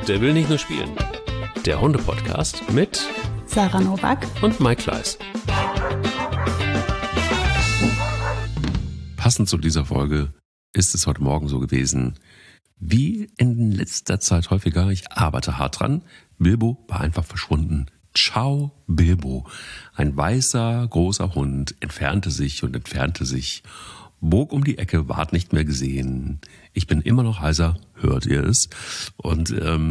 Der will nicht nur spielen. Der Hunde-Podcast mit Sarah Nowak und Mike Kleiss. Passend zu dieser Folge ist es heute Morgen so gewesen, wie in letzter Zeit häufiger. Ich arbeite hart dran. Bilbo war einfach verschwunden. Ciao, Bilbo. Ein weißer, großer Hund entfernte sich, bog um die Ecke, ward nicht mehr gesehen. Ich bin immer noch heiser, hört ihr es? Und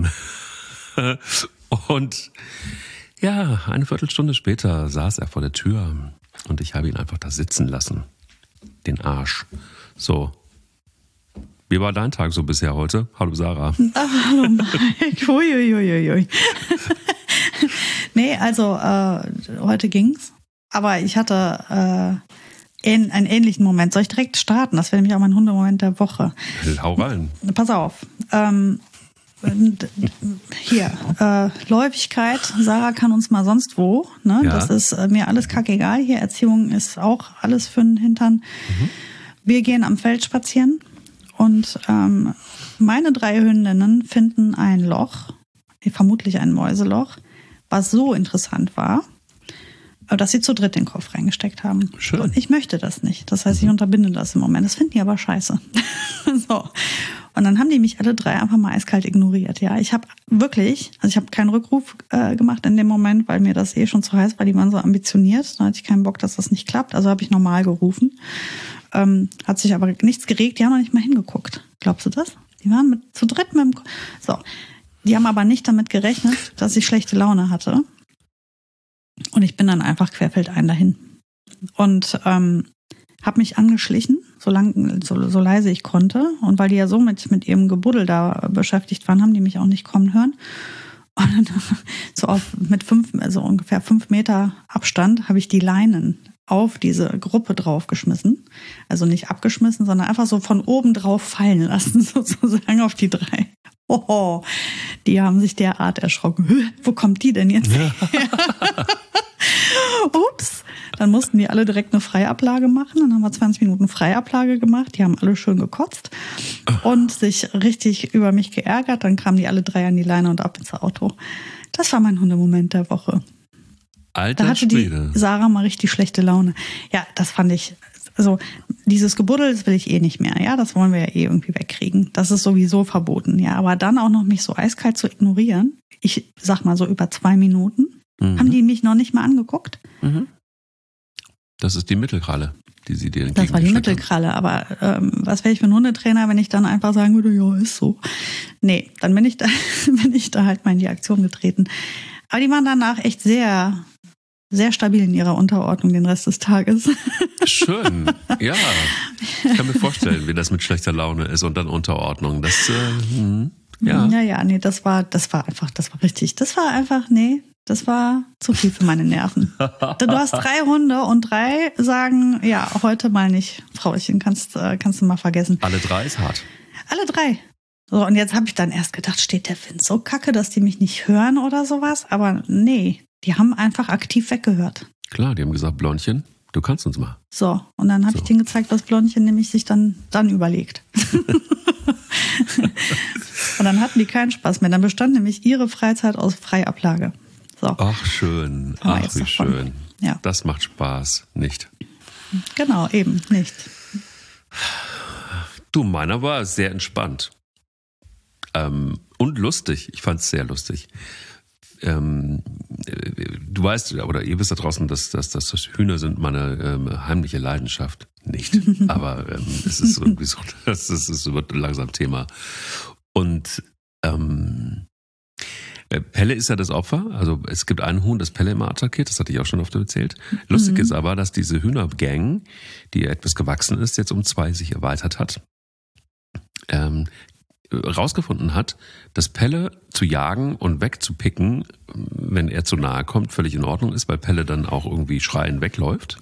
ja, eine Viertelstunde später saß er vor der Tür und ich habe ihn einfach da sitzen lassen. Den Arsch. So. Wie war dein Tag so bisher heute? Hallo Sarah. Hallo Mike. Uiuiuiui. Nee, also heute ging's. Aber ich hatte einen ähnlichen Moment. Soll ich direkt starten? Das wäre nämlich auch mein Hundemoment der Woche. Hau rein. Pass auf. Hier, Läufigkeit. Sarah kann uns mal sonst wo. Ne? Ja. Das ist mir alles kackegal. Hier, Erziehung ist auch alles für den Hintern. Mhm. Wir gehen am Feld spazieren und meine 3 Hündinnen finden ein Loch, vermutlich ein Mäuseloch, was so interessant war, dass sie zu dritt den Kopf reingesteckt haben. Schön. Und ich möchte das nicht. Das heißt, ich unterbinde das im Moment. Das finden die aber scheiße. So. Und dann haben die mich alle 3 einfach mal eiskalt ignoriert. Ja, ich habe wirklich, also ich habe keinen Rückruf gemacht in dem Moment, weil mir das schon zu heiß war. Die waren so ambitioniert. Da hatte ich keinen Bock, dass das nicht klappt. Also habe ich normal gerufen. Hat sich aber nichts geregt. Die haben noch nicht mal hingeguckt. Glaubst du das? Die waren zu dritt mit dem So. Die haben aber nicht damit gerechnet, dass ich schlechte Laune hatte. Und ich bin dann einfach querfeldein dahin. Und habe mich angeschlichen, so leise ich konnte. Und weil die ja so mit ihrem Gebuddel da beschäftigt waren, haben die mich auch nicht kommen hören. Und dann so ungefähr 5 Meter Abstand habe ich die Leinen auf diese Gruppe draufgeschmissen. Also nicht abgeschmissen, sondern einfach so von oben drauf fallen lassen, sozusagen auf die 3. Oh, die haben sich derart erschrocken. Wo kommt die denn jetzt her? Ups. Dann mussten die alle direkt eine Freiablage machen. Dann haben wir 20 Minuten Freiablage gemacht. Die haben alle schön gekotzt und sich richtig über mich geärgert. Dann kamen die alle 3 an die Leine und ab ins Auto. Das war mein Hundemoment der Woche. Alter Da hatte Schwede. die Sarah mal richtig schlechte Laune. Ja, das fand ich, also dieses Gebuddel, das will ich eh nicht mehr. Ja, das wollen wir ja eh irgendwie wegkriegen. Das ist sowieso verboten. Ja, aber dann auch noch mich so eiskalt zu ignorieren. Ich sag mal so über 2 Minuten. Haben die mich noch nicht mal angeguckt? Mhm. Das ist die Mittelkralle, die sie dir Das war die Mittelkralle, aber was wäre ich für ein Hundetrainer, wenn ich dann einfach sagen würde, ja, ist so. Nee, dann bin ich da halt mal in die Aktion getreten. Aber die waren danach echt sehr, sehr stabil in ihrer Unterordnung den Rest des Tages. Schön, ja. Ich kann mir vorstellen, wie das mit schlechter Laune ist und dann Unterordnung. Das, ja. Ja, nee, das war zu viel für meine Nerven. Du hast 3 Hunde und 3 sagen, ja, heute mal nicht, Frauchen, kannst du mal vergessen. Alle 3 ist hart. Alle 3. So, und jetzt habe ich dann erst gedacht, steht der Wind so kacke, dass die mich nicht hören oder sowas? Aber nee, die haben einfach aktiv weggehört. Klar, die haben gesagt, Blondchen, du kannst uns mal. So, und dann habe ich denen gezeigt, was Blondchen nämlich sich dann überlegt. Und dann hatten die keinen Spaß mehr. Dann bestand nämlich ihre Freizeit aus Freiablage. So. Ach, schön. Ach, wie schön. Ja. Das macht Spaß, nicht? Genau, eben, nicht. Du, meiner war sehr entspannt. Und lustig. Ich fand es sehr lustig. Du weißt, oder ihr wisst da draußen, dass Hühner sind meine heimliche Leidenschaft. Nicht. Aber es ist irgendwie so, es wird langsam Thema. Und Pelle ist ja das Opfer. Also es gibt einen Huhn, das Pelle immer attackiert. Das hatte ich auch schon oft erzählt. Lustig ist aber, dass diese Hühnergang, die etwas gewachsen ist, jetzt um 2 sich erweitert hat, rausgefunden hat, dass Pelle zu jagen und wegzupicken, wenn er zu nahe kommt, völlig in Ordnung ist, weil Pelle dann auch irgendwie schreiend wegläuft.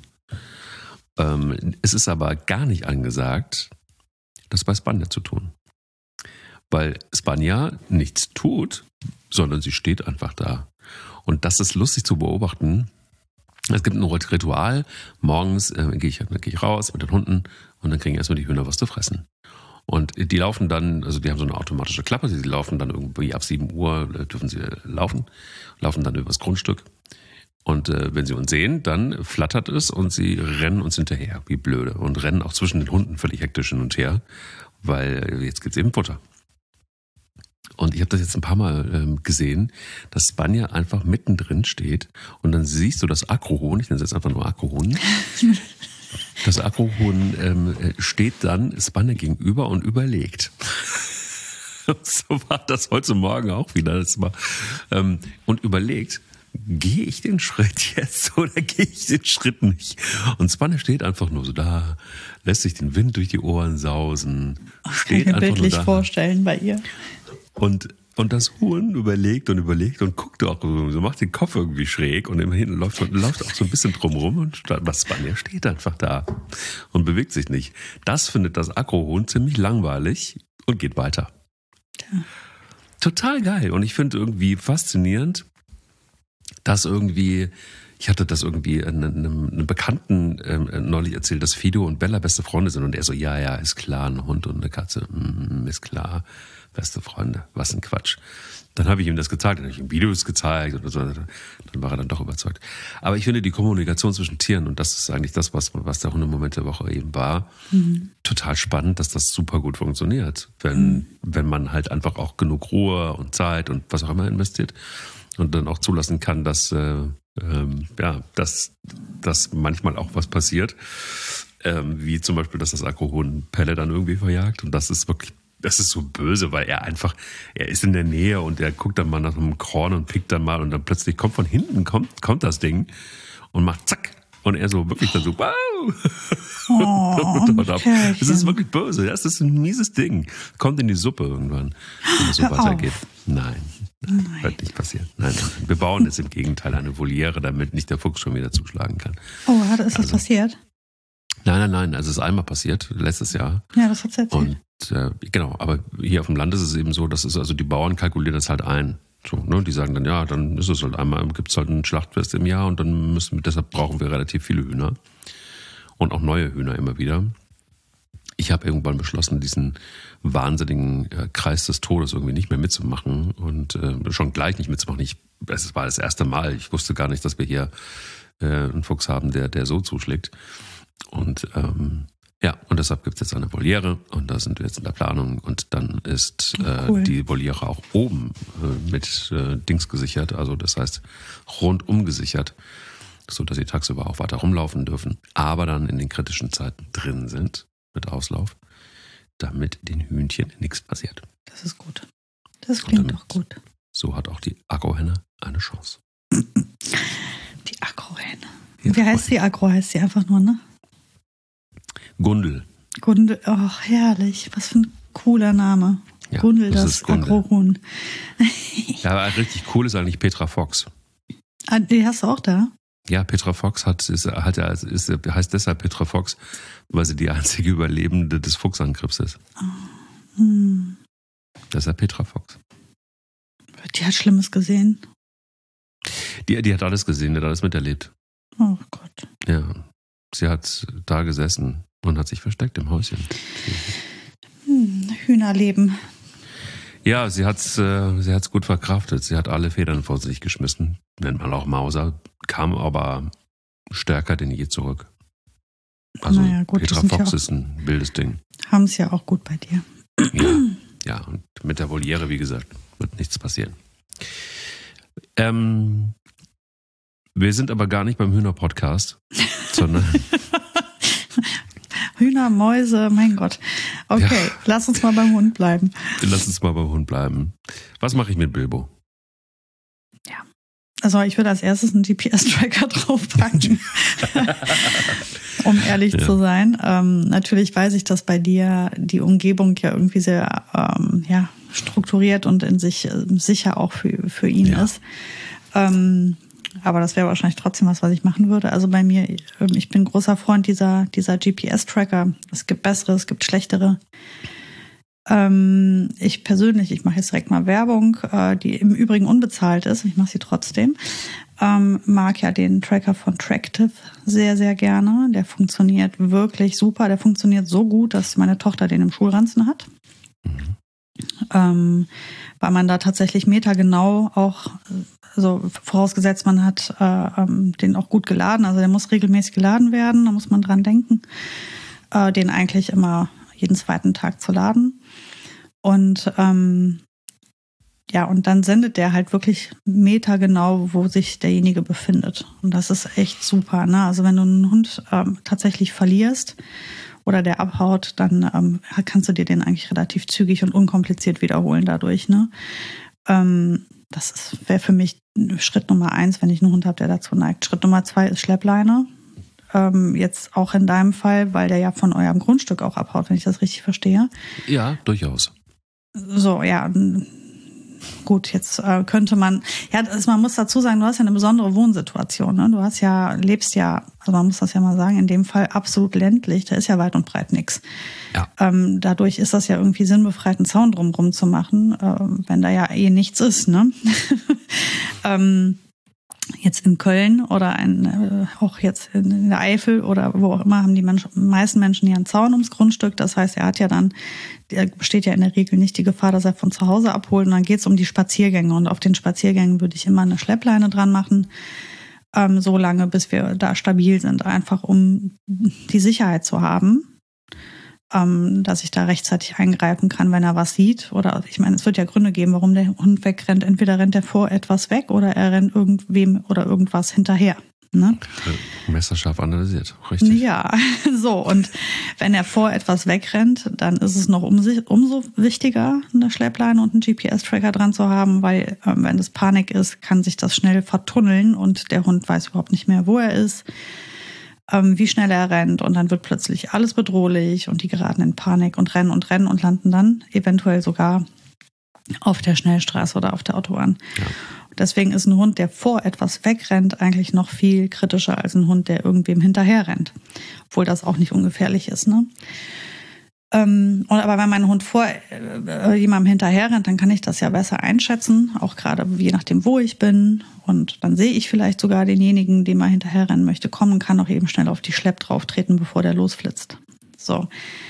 Es ist aber gar nicht angesagt, das bei Spanja zu tun. Weil Spanja nichts tut, sondern sie steht einfach da. Und das ist lustig zu beobachten. Es gibt ein Ritual. Morgens gehe ich raus mit den Hunden und dann kriegen erstmal die Hühner was zu fressen. Und die laufen dann, also die haben so eine automatische Klappe, die laufen dann irgendwie ab 7 Uhr, dürfen sie laufen dann übers Grundstück. Und wenn sie uns sehen, dann flattert es und sie rennen uns hinterher, wie blöde. Und rennen auch zwischen den Hunden völlig hektisch hin und her, weil jetzt gibt's eben Futter. Und ich habe das jetzt ein paar Mal gesehen, dass Spanja einfach mittendrin steht und dann siehst du das Agrohuhn, ich nenne es jetzt einfach nur Agrohuhn. Das Agrohuhn steht dann Spanja gegenüber und überlegt. So war das heute Morgen auch wieder. Das war, und überlegt, gehe ich den Schritt jetzt oder gehe ich den Schritt nicht? Und Spanja steht einfach nur so da, lässt sich den Wind durch die Ohren sausen, steht kann ich mir einfach bildlich nur da. Vorstellen bei ihr. Und das Huhn überlegt und guckt auch so, macht den Kopf irgendwie schräg und immerhin läuft auch so ein bisschen drumrum und was Spanja steht einfach da und bewegt sich nicht. Das findet das Agrohuhn ziemlich langweilig und geht weiter. Ja. Total geil. Und ich finde irgendwie faszinierend, dass irgendwie, ich hatte das irgendwie einem Bekannten neulich erzählt, dass Fido und Bella beste Freunde sind. Und er so, ja, ist klar, ein Hund und eine Katze, ist klar, beste Freunde, was ein Quatsch. Dann habe ich ihm das gezeigt, dann habe ich ihm Videos gezeigt und so, dann war er dann doch überzeugt. Aber ich finde die Kommunikation zwischen Tieren, und das ist eigentlich das, was der Hundemoment der Woche eben war, total spannend, dass das super gut funktioniert, wenn man halt einfach auch genug Ruhe und Zeit und was auch immer investiert und dann auch zulassen kann, dass manchmal auch was passiert, wie zum Beispiel, dass das Agrohuhn Pelle dann irgendwie verjagt, und das ist so böse, weil er ist in der Nähe und er guckt dann mal nach einem Korn und pickt dann mal und dann plötzlich kommt von hinten kommt das Ding und macht zack und er so wirklich dann so wow. Das ist wirklich böse, das ist ein mieses Ding. Kommt in die Suppe irgendwann, wenn es so weitergeht. Nein, wird nicht passieren. Nein. Wir bauen jetzt im Gegenteil eine Voliere, damit nicht der Fuchs schon wieder zuschlagen kann. Oh, ist das passiert? Nein, also es ist einmal passiert, letztes Jahr. Ja, das hat's erzählt. Und genau, aber hier auf dem Land ist es eben so, dass die Bauern kalkulieren das halt ein. So, ne? Die sagen dann, ja, dann ist es halt einmal, gibt es halt ein Schlachtfest im Jahr und dann deshalb brauchen wir relativ viele Hühner. Und auch neue Hühner immer wieder. Ich habe irgendwann beschlossen, diesen wahnsinnigen Kreis des Todes irgendwie nicht mehr mitzumachen und schon gleich nicht mitzumachen. Es war das erste Mal. Ich wusste gar nicht, dass wir hier einen Fuchs haben, der so zuschlägt. Und und deshalb gibt es jetzt eine Voliere und da sind wir jetzt in der Planung und dann ist cool. Die Voliere auch oben mit Dings gesichert, also das heißt rundum gesichert, so dass sie tagsüber auch weiter rumlaufen dürfen, aber dann in den kritischen Zeiten drin sind mit Auslauf, damit den Hühnchen nichts passiert. Das ist gut. Das klingt doch gut. So hat auch die Agrohenne eine Chance. Die Agrohenne. Ja, wie heißt die Agro? Heißt sie einfach nur, ne? Gundel. Gundel, ach herrlich, was für ein cooler Name. Ja, Gundel, das Agrohuhn. Ja, aber richtig cool ist eigentlich Petra Fox. Ah, die hast du auch da? Ja, Petra Fox heißt deshalb Petra Fox, weil sie die einzige Überlebende des Fuchsangriffs ist. Oh. Deshalb Petra Fox. Die hat Schlimmes gesehen. Die hat alles gesehen, die hat alles miterlebt. Oh Gott. Ja, sie hat da gesessen und hat sich versteckt im Häuschen. Hühnerleben. Ja, sie hat's gut verkraftet. Sie hat alle Federn vor sich geschmissen. Nennt man auch Mauser. Kam aber stärker denn je zurück. Also gut, Petra Fox ist ein wildes Ding. Haben es ja auch gut bei dir. Ja, und mit der Voliere, wie gesagt, wird nichts passieren. Wir sind aber gar nicht beim Hühner-Podcast, sondern... Hühner, Mäuse, mein Gott. Okay, lass uns mal beim Hund bleiben. Was mache ich mit Bilbo? Ja, also ich würde als erstes einen GPS-Tracker draufpacken, um ehrlich zu sein. Natürlich weiß ich, dass bei dir die Umgebung ja irgendwie sehr strukturiert und in sich sicher auch für ihn ist. Aber das wäre wahrscheinlich trotzdem was ich machen würde. Also bei mir, ich bin großer Freund dieser GPS-Tracker. Es gibt bessere, es gibt schlechtere. Ich persönlich, ich mache jetzt direkt mal Werbung, die im Übrigen unbezahlt ist. Ich mache sie trotzdem. mag ja den Tracker von Tractive sehr, sehr gerne. Der funktioniert wirklich super. Der funktioniert so gut, dass meine Tochter den im Schulranzen hat. Weil man da tatsächlich metergenau auch, also vorausgesetzt man hat den auch gut geladen, also der muss regelmäßig geladen werden, da muss man dran denken, den eigentlich immer jeden zweiten Tag zu laden. Und und dann sendet der halt wirklich metergenau, wo sich derjenige befindet. Und das ist echt super, ne? Also wenn du einen Hund tatsächlich verlierst oder der abhaut, dann kannst du dir den eigentlich relativ zügig und unkompliziert wiederholen dadurch, ne? Das wäre für mich Schritt Nummer 1, wenn ich einen Hund habe, der dazu neigt. Schritt Nummer 2 ist Schleppleine. Jetzt auch in deinem Fall, weil der ja von eurem Grundstück auch abhaut, wenn ich das richtig verstehe. Ja, durchaus. So, ja. Gut, jetzt könnte man, man muss dazu sagen, du hast ja eine besondere Wohnsituation, ne? Lebst ja, also man muss das ja mal sagen, in dem Fall absolut ländlich, da ist ja weit und breit nichts. Ja. Dadurch ist das ja irgendwie sinnbefreit, einen Zaun drumherum zu machen, wenn da ja nichts ist, ne? Jetzt in Köln oder auch jetzt in der Eifel oder wo auch immer haben die meisten Menschen ja einen Zaun ums Grundstück. Das heißt, der besteht ja in der Regel nicht die Gefahr, dass er von zu Hause abholt. Und dann geht es um die Spaziergänge. Und auf den Spaziergängen würde ich immer eine Schleppleine dran machen, so lange, bis wir da stabil sind. Einfach um die Sicherheit zu haben, dass ich da rechtzeitig eingreifen kann, wenn er was sieht. Oder ich meine, es wird ja Gründe geben, warum der Hund wegrennt. Entweder rennt er vor etwas weg oder er rennt irgendwem oder irgendwas hinterher. Ne? Messerscharf analysiert, richtig. Ja, so. Und wenn er vor etwas wegrennt, dann ist es noch umso wichtiger, eine Schleppleine und einen GPS-Tracker dran zu haben, weil wenn es Panik ist, kann sich das schnell vertunneln und der Hund weiß überhaupt nicht mehr, wo er ist, wie schnell er rennt, und dann wird plötzlich alles bedrohlich und die geraten in Panik und rennen und landen dann eventuell sogar auf der Schnellstraße oder auf der Autobahn. Ja. Deswegen ist ein Hund, der vor etwas wegrennt, eigentlich noch viel kritischer als ein Hund, der irgendwem hinterher rennt. Obwohl das auch nicht ungefährlich ist, ne? Aber wenn mein Hund vor jemandem hinterher rennt, dann kann ich das ja besser einschätzen, auch gerade je nachdem, wo ich bin. Und dann sehe ich vielleicht sogar denjenigen, dem er hinterher rennen möchte, kommen und kann auch eben schnell auf die Schlepp drauf treten, bevor der losflitzt. So.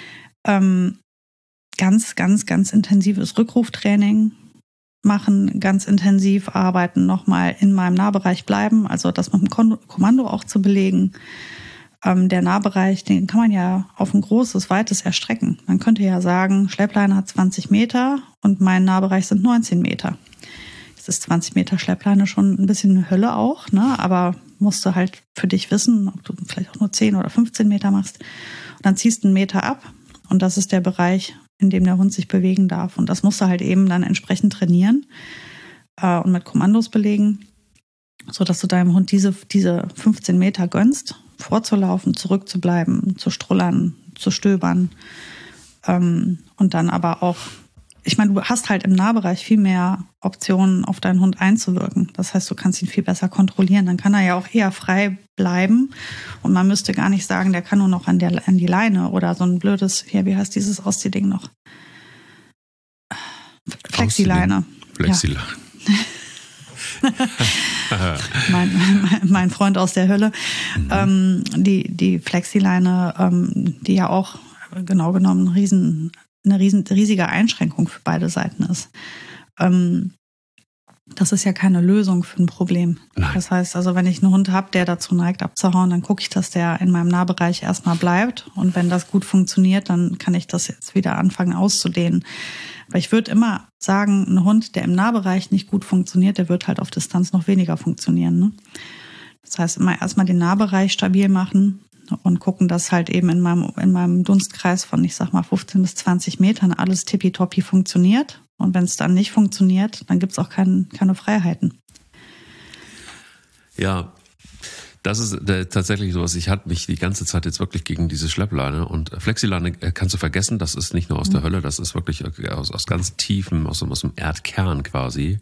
Ganz, ganz, ganz intensives Rückruftraining machen, ganz intensiv arbeiten, nochmal in meinem Nahbereich bleiben, also das mit dem Kommando auch zu belegen. Der Nahbereich, den kann man ja auf ein großes, weites erstrecken. Man könnte ja sagen, Schleppleine hat 20 Meter und mein Nahbereich sind 19 Meter. Jetzt ist 20 Meter Schleppleine schon ein bisschen eine Hölle auch, ne? Aber musst du halt für dich wissen, ob du vielleicht auch nur 10 oder 15 Meter machst. Und dann ziehst du einen Meter ab und das ist der Bereich, in dem der Hund sich bewegen darf. Und das musst du halt eben dann entsprechend trainieren und mit Kommandos belegen, sodass du deinem Hund diese 15 Meter gönnst, vorzulaufen, zurückzubleiben, zu strullern, zu stöbern. Und dann aber auch, ich meine, du hast halt im Nahbereich viel mehr Optionen, auf deinen Hund einzuwirken. Das heißt, du kannst ihn viel besser kontrollieren. Dann kann er ja auch eher frei bleiben. Und man müsste gar nicht sagen, der kann nur noch an die Leine oder so ein blödes, wie heißt dieses Ausziehding noch? Flexileine. Flexileine. Ja. mein Freund aus der Hölle. Die Flexileine, die ja auch genau genommen eine riesige Einschränkung für beide Seiten ist. Das ist ja keine Lösung für ein Problem. Nein. Das heißt, also wenn ich einen Hund habe, der dazu neigt abzuhauen, dann gucke ich, dass der in meinem Nahbereich erstmal bleibt. Und wenn das gut funktioniert, dann kann ich das jetzt wieder anfangen auszudehnen. Aber ich würde immer sagen, ein Hund, der im Nahbereich nicht gut funktioniert, der wird halt auf Distanz noch weniger funktionieren. Ne? Das heißt, immer erstmal den Nahbereich stabil machen und gucken, dass halt eben in meinem Dunstkreis von, ich sag mal, 15 bis 20 Metern alles tippitoppi funktioniert. Und wenn es dann nicht funktioniert, dann gibt es auch keine Freiheiten. Ja, das ist tatsächlich sowas. Ich hatte mich die ganze Zeit jetzt wirklich gegen diese Schleppleine und Flexileine kannst du vergessen. Das ist nicht nur aus der Hölle, das ist wirklich aus ganz tiefem, aus dem Erdkern quasi.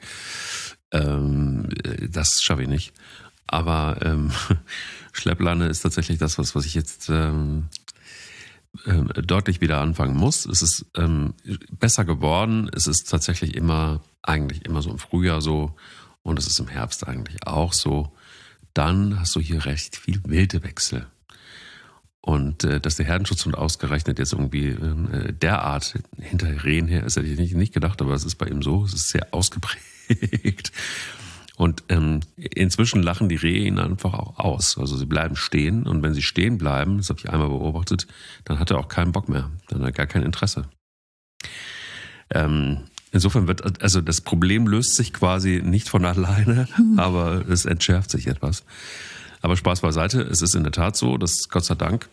Das schaffe ich nicht. Aber Schleppleine ist tatsächlich das, was ich jetzt deutlich wieder anfangen muss. Es ist besser geworden. Es ist tatsächlich eigentlich immer so im Frühjahr so und es ist im Herbst eigentlich auch so. dann hast du hier recht viel Wildewechsel. Und dass der Herdenschutzhund ausgerechnet jetzt irgendwie derart hinter Rehen her ist, hätte ich nicht gedacht, aber es ist bei ihm so, es ist sehr ausgeprägt. Und inzwischen lachen die Rehe ihn einfach auch aus. Also sie bleiben stehen und wenn sie stehen bleiben, das habe ich einmal beobachtet, dann hat er auch keinen Bock mehr, dann hat er gar kein Interesse. Insofern also das Problem löst sich quasi nicht von alleine, aber es entschärft sich etwas. Aber Spaß beiseite, es ist in der Tat so, dass Gott sei Dank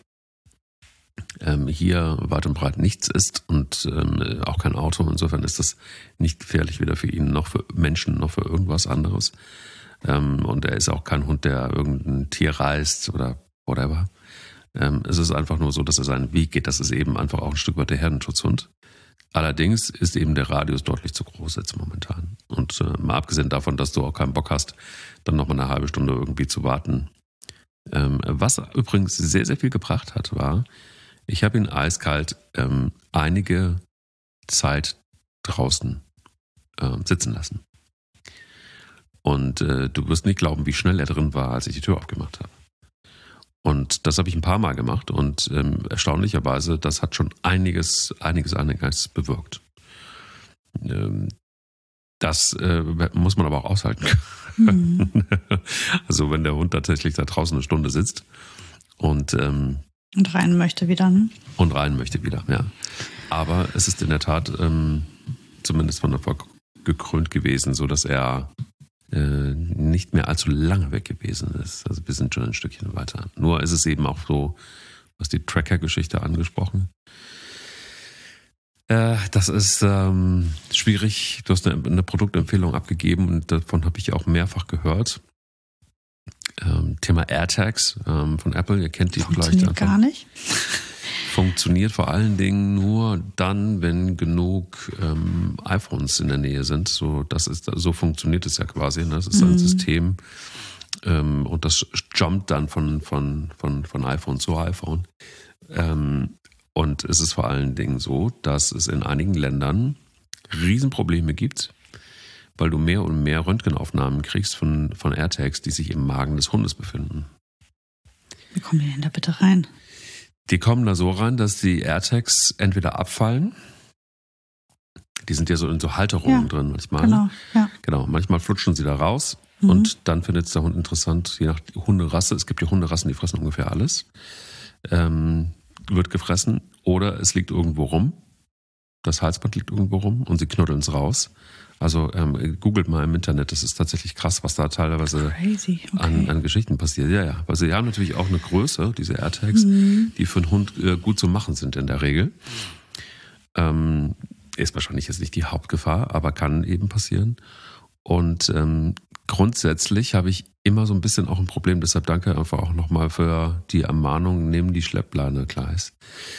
hier weit und breit nichts ist und auch kein Auto. Insofern ist das nicht gefährlich weder für ihn noch für Menschen noch für irgendwas anderes. Und er ist auch kein Hund, der irgendein Tier reißt oder whatever. Es ist einfach nur so, dass er seinen Weg geht. Das ist eben einfach auch ein Stück weit der Herdenschutzhund. Allerdings ist eben der Radius deutlich zu groß jetzt momentan. Und mal abgesehen davon, dass du auch keinen Bock hast, dann nochmal eine halbe Stunde irgendwie zu warten. Was übrigens sehr, sehr viel gebracht hat, war, ich habe ihn eiskalt einige Zeit draußen sitzen lassen. Und du wirst nicht glauben, wie schnell er drin war, als ich die Tür aufgemacht habe. Und das habe ich ein paar Mal gemacht und erstaunlicherweise, das hat schon einiges bewirkt. Das muss man aber auch aushalten können. Also wenn der Hund tatsächlich da draußen eine Stunde sitzt und rein möchte wieder, ne? Und rein möchte wieder, ja. Aber es ist in der Tat zumindest von Erfolg gekrönt gewesen, sodass er nicht mehr allzu lange weg gewesen ist. Also wir sind schon ein Stückchen weiter. Nur ist es eben auch so, was die Tracker-Geschichte angesprochen. Das ist schwierig. Du hast eine Produktempfehlung abgegeben und davon habe ich auch mehrfach gehört. Thema AirTags von Apple, ihr kennt die vielleicht einfach. Funktioniert gar nicht. Funktioniert vor allen Dingen nur dann, wenn genug iPhones in der Nähe sind. So funktioniert es ja quasi. Ne? Das ist ein System und das jumpt dann von iPhone zu iPhone. Und es ist vor allen Dingen so, dass es in einigen Ländern Riesenprobleme gibt, weil du mehr und mehr Röntgenaufnahmen kriegst von AirTags, die sich im Magen des Hundes befinden. Wie kommen die denn da bitte rein? Die kommen da so rein, dass die AirTags entweder abfallen, die sind ja so in so Halterungen drin manchmal. Genau, ja. Genau, manchmal flutschen sie da raus und dann findet es der Hund interessant, je nach Hunderasse, es gibt ja Hunderassen, die fressen ungefähr alles, wird gefressen oder es liegt irgendwo rum, das Halsband liegt irgendwo rum und sie knuddeln es raus. Also googelt mal im Internet, das ist tatsächlich krass, was da teilweise an Geschichten passiert. Ja, weil sie haben natürlich auch eine Größe, diese AirTags, die für einen Hund gut zu machen sind in der Regel. Ist wahrscheinlich jetzt nicht die Hauptgefahr, aber kann eben passieren. Und grundsätzlich habe ich immer so ein bisschen auch ein Problem, deshalb danke einfach auch nochmal für die Ermahnung, nehmen die Schleppleine gleich.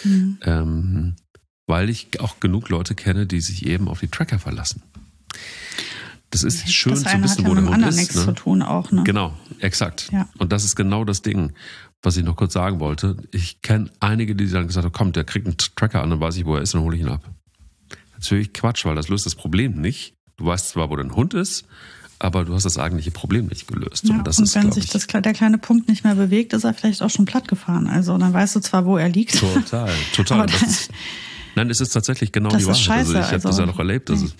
Weil ich auch genug Leute kenne, die sich eben auf die Tracker verlassen. Das ist schön zu wissen, wo der Hund ist. Nichts zu tun auch, ne? Genau, exakt. Ja. Und das ist genau das Ding, was ich noch kurz sagen wollte. Ich kenne einige, die dann gesagt haben, komm, der kriegt einen Tracker an, dann weiß ich, wo er ist, dann hole ich ihn ab. Natürlich Quatsch, weil das löst das Problem nicht. Du weißt zwar, wo dein Hund ist, aber du hast das eigentliche Problem nicht gelöst. Ja, und wenn sich der kleine Punkt nicht mehr bewegt, ist er vielleicht auch schon platt gefahren. Also dann weißt du zwar, wo er liegt. Total. Nein, es ist tatsächlich genau die Wahrheit. Scheiße, ich habe das ja noch erlebt. Also,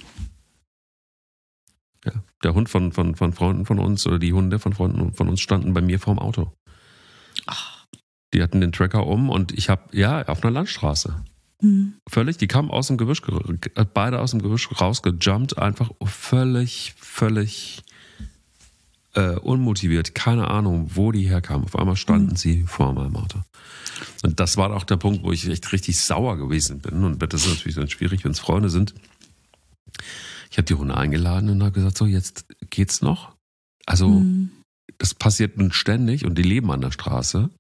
ja, der Hund von Freunden von uns oder die Hunde von Freunden von uns standen bei mir vorm Auto. Ach. Die hatten den Tracker und ich habe, auf einer Landstraße. Völlig, die kamen aus dem Gebüsch, beide aus dem Gebüsch rausgejumpt, einfach völlig unmotiviert, keine Ahnung, wo die herkamen. Auf einmal standen sie vor meinem Auto. Und das war auch der Punkt, wo ich echt richtig sauer gewesen bin. Und das ist natürlich dann schwierig, wenn es Freunde sind. Ich habe die Hunde eingeladen und habe gesagt, so, jetzt geht's noch. Also, das passiert nun ständig und die leben an der Straße.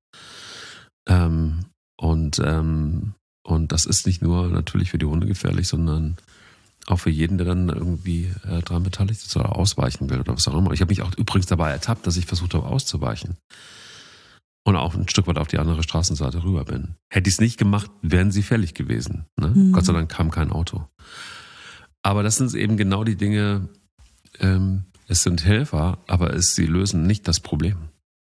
Und das ist nicht nur natürlich für die Hunde gefährlich, sondern auch für jeden, der dann irgendwie daran beteiligt ist oder ausweichen will oder was auch immer. Ich habe mich auch übrigens dabei ertappt, dass ich versucht habe auszuweichen. Und auch ein Stück weit auf die andere Straßenseite rüber bin. Hätte ich es nicht gemacht, wären sie fällig gewesen. Ne? Gott sei Dank kam kein Auto. Aber das sind eben genau die Dinge, es sind Helfer, aber sie lösen nicht das Problem.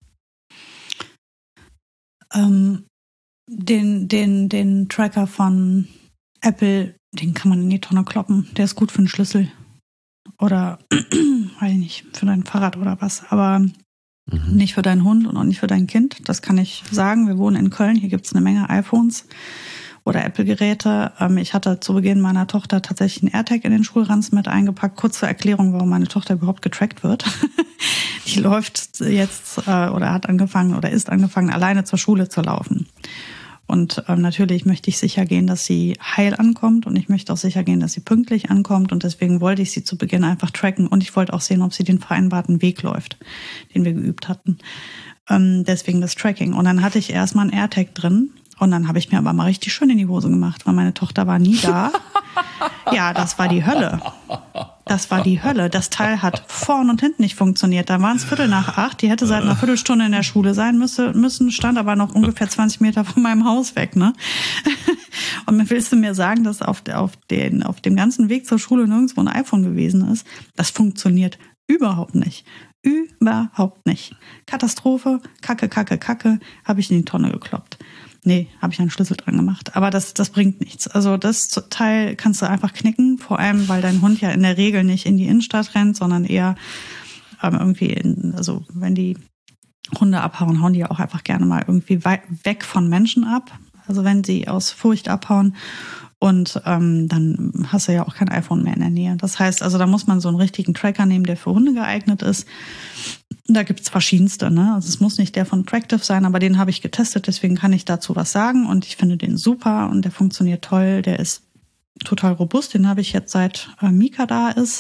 Den Tracker von Apple, den kann man in die Tonne kloppen. Der ist gut für einen Schlüssel. Oder, weiß ich nicht, für dein Fahrrad oder was. Aber nicht für deinen Hund und auch nicht für dein Kind. Das kann ich sagen. Wir wohnen in Köln. Hier gibt es eine Menge iPhones oder Apple-Geräte. Ich hatte zu Beginn meiner Tochter tatsächlich einen AirTag in den Schulranzen mit eingepackt. Kurz zur Erklärung, warum meine Tochter überhaupt getrackt wird. Die läuft jetzt oder hat angefangen oder ist angefangen, alleine zur Schule zu laufen. Und natürlich möchte ich sicher gehen, dass sie heil ankommt und ich möchte auch sicher gehen, dass sie pünktlich ankommt und deswegen wollte ich sie zu Beginn einfach tracken und ich wollte auch sehen, ob sie den vereinbarten Weg läuft, den wir geübt hatten. Deswegen das Tracking. Und dann hatte ich erstmal einen AirTag drin und dann habe ich mir aber mal richtig schön in die Hose gemacht, weil meine Tochter war nie da. Ja, das war die Hölle. Das war die Hölle. Das Teil hat vorn und hinten nicht funktioniert. Da waren es 7:45. Die hätte seit einer Viertelstunde in der Schule sein müssen, stand aber noch ungefähr 20 Meter von meinem Haus weg. Ne? Und willst du mir sagen, dass auf dem ganzen Weg zur Schule nirgendwo ein iPhone gewesen ist? Das funktioniert überhaupt nicht. Überhaupt nicht. Katastrophe, Kacke, habe ich in die Tonne gekloppt. Nee, habe ich einen Schlüssel dran gemacht. Aber das bringt nichts. Also das Teil kannst du einfach knicken, vor allem, weil dein Hund ja in der Regel nicht in die Innenstadt rennt, sondern eher also wenn die Hunde abhauen, hauen die ja auch einfach gerne mal irgendwie weit weg von Menschen ab. Also wenn sie aus Furcht abhauen und dann hast du ja auch kein iPhone mehr in der Nähe. Das heißt, also da muss man so einen richtigen Tracker nehmen, der für Hunde geeignet ist. Da gibt's verschiedenste, ne? Also es muss nicht der von Tractive sein, aber den habe ich getestet, deswegen kann ich dazu was sagen und ich finde den super und der funktioniert toll, der ist total robust, den habe ich jetzt seit Mika da ist.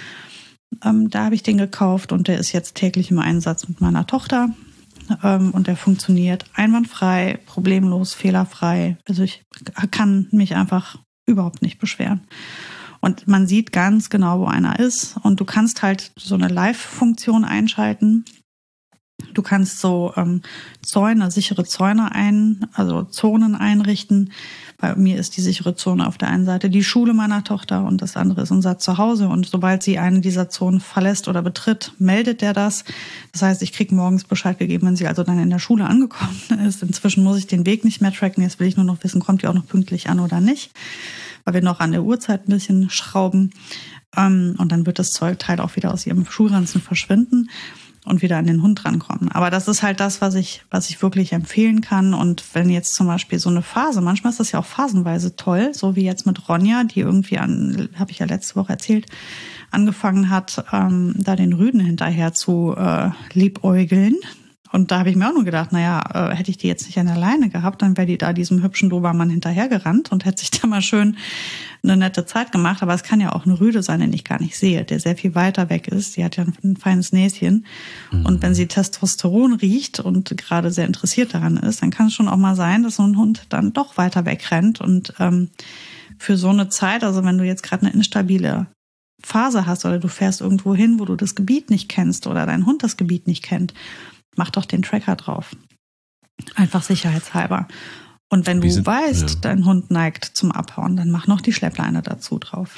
Da habe ich den gekauft und der ist jetzt täglich im Einsatz mit meiner Tochter und der funktioniert einwandfrei, problemlos, fehlerfrei. Also ich kann mich einfach überhaupt nicht beschweren. Und man sieht ganz genau, wo einer ist. Und du kannst halt so eine Live-Funktion einschalten. Du kannst so sichere Zäune also Zonen einrichten. Bei mir ist die sichere Zone auf der einen Seite die Schule meiner Tochter und das andere ist unser Zuhause. Und sobald sie eine dieser Zonen verlässt oder betritt, meldet der das. Das heißt, ich kriege morgens Bescheid gegeben, wenn sie also dann in der Schule angekommen ist. Inzwischen muss ich den Weg nicht mehr tracken. Jetzt will ich nur noch wissen, kommt die auch noch pünktlich an oder nicht. Weil wir noch an der Uhrzeit ein bisschen schrauben. Und dann wird das Zeugteil auch wieder aus ihrem Schulranzen verschwinden und wieder an den Hund rankommen. Aber das ist halt das, was ich wirklich empfehlen kann. Und wenn jetzt zum Beispiel so eine Phase, manchmal ist das ja auch phasenweise toll, so wie jetzt mit Ronja, die irgendwie habe ich ja letzte Woche erzählt, angefangen hat, da den Rüden hinterher zu liebäugeln. Und da habe ich mir auch nur gedacht, hätte ich die jetzt nicht an der Leine gehabt, dann wäre die da diesem hübschen Dobermann hinterhergerannt und hätte sich da mal schön eine nette Zeit gemacht. Aber es kann ja auch eine Rüde sein, den ich gar nicht sehe, der sehr viel weiter weg ist. Die hat ja ein feines Näschen. Und wenn sie Testosteron riecht und gerade sehr interessiert daran ist, dann kann es schon auch mal sein, dass so ein Hund dann doch weiter wegrennt. Und für so eine Zeit, also wenn du jetzt gerade eine instabile Phase hast oder du fährst irgendwo hin, wo du das Gebiet nicht kennst oder dein Hund das Gebiet nicht kennt, mach doch den Tracker drauf. Einfach sicherheitshalber. Und wenn du weißt, dein Hund neigt zum Abhauen, dann mach noch die Schleppleine dazu drauf.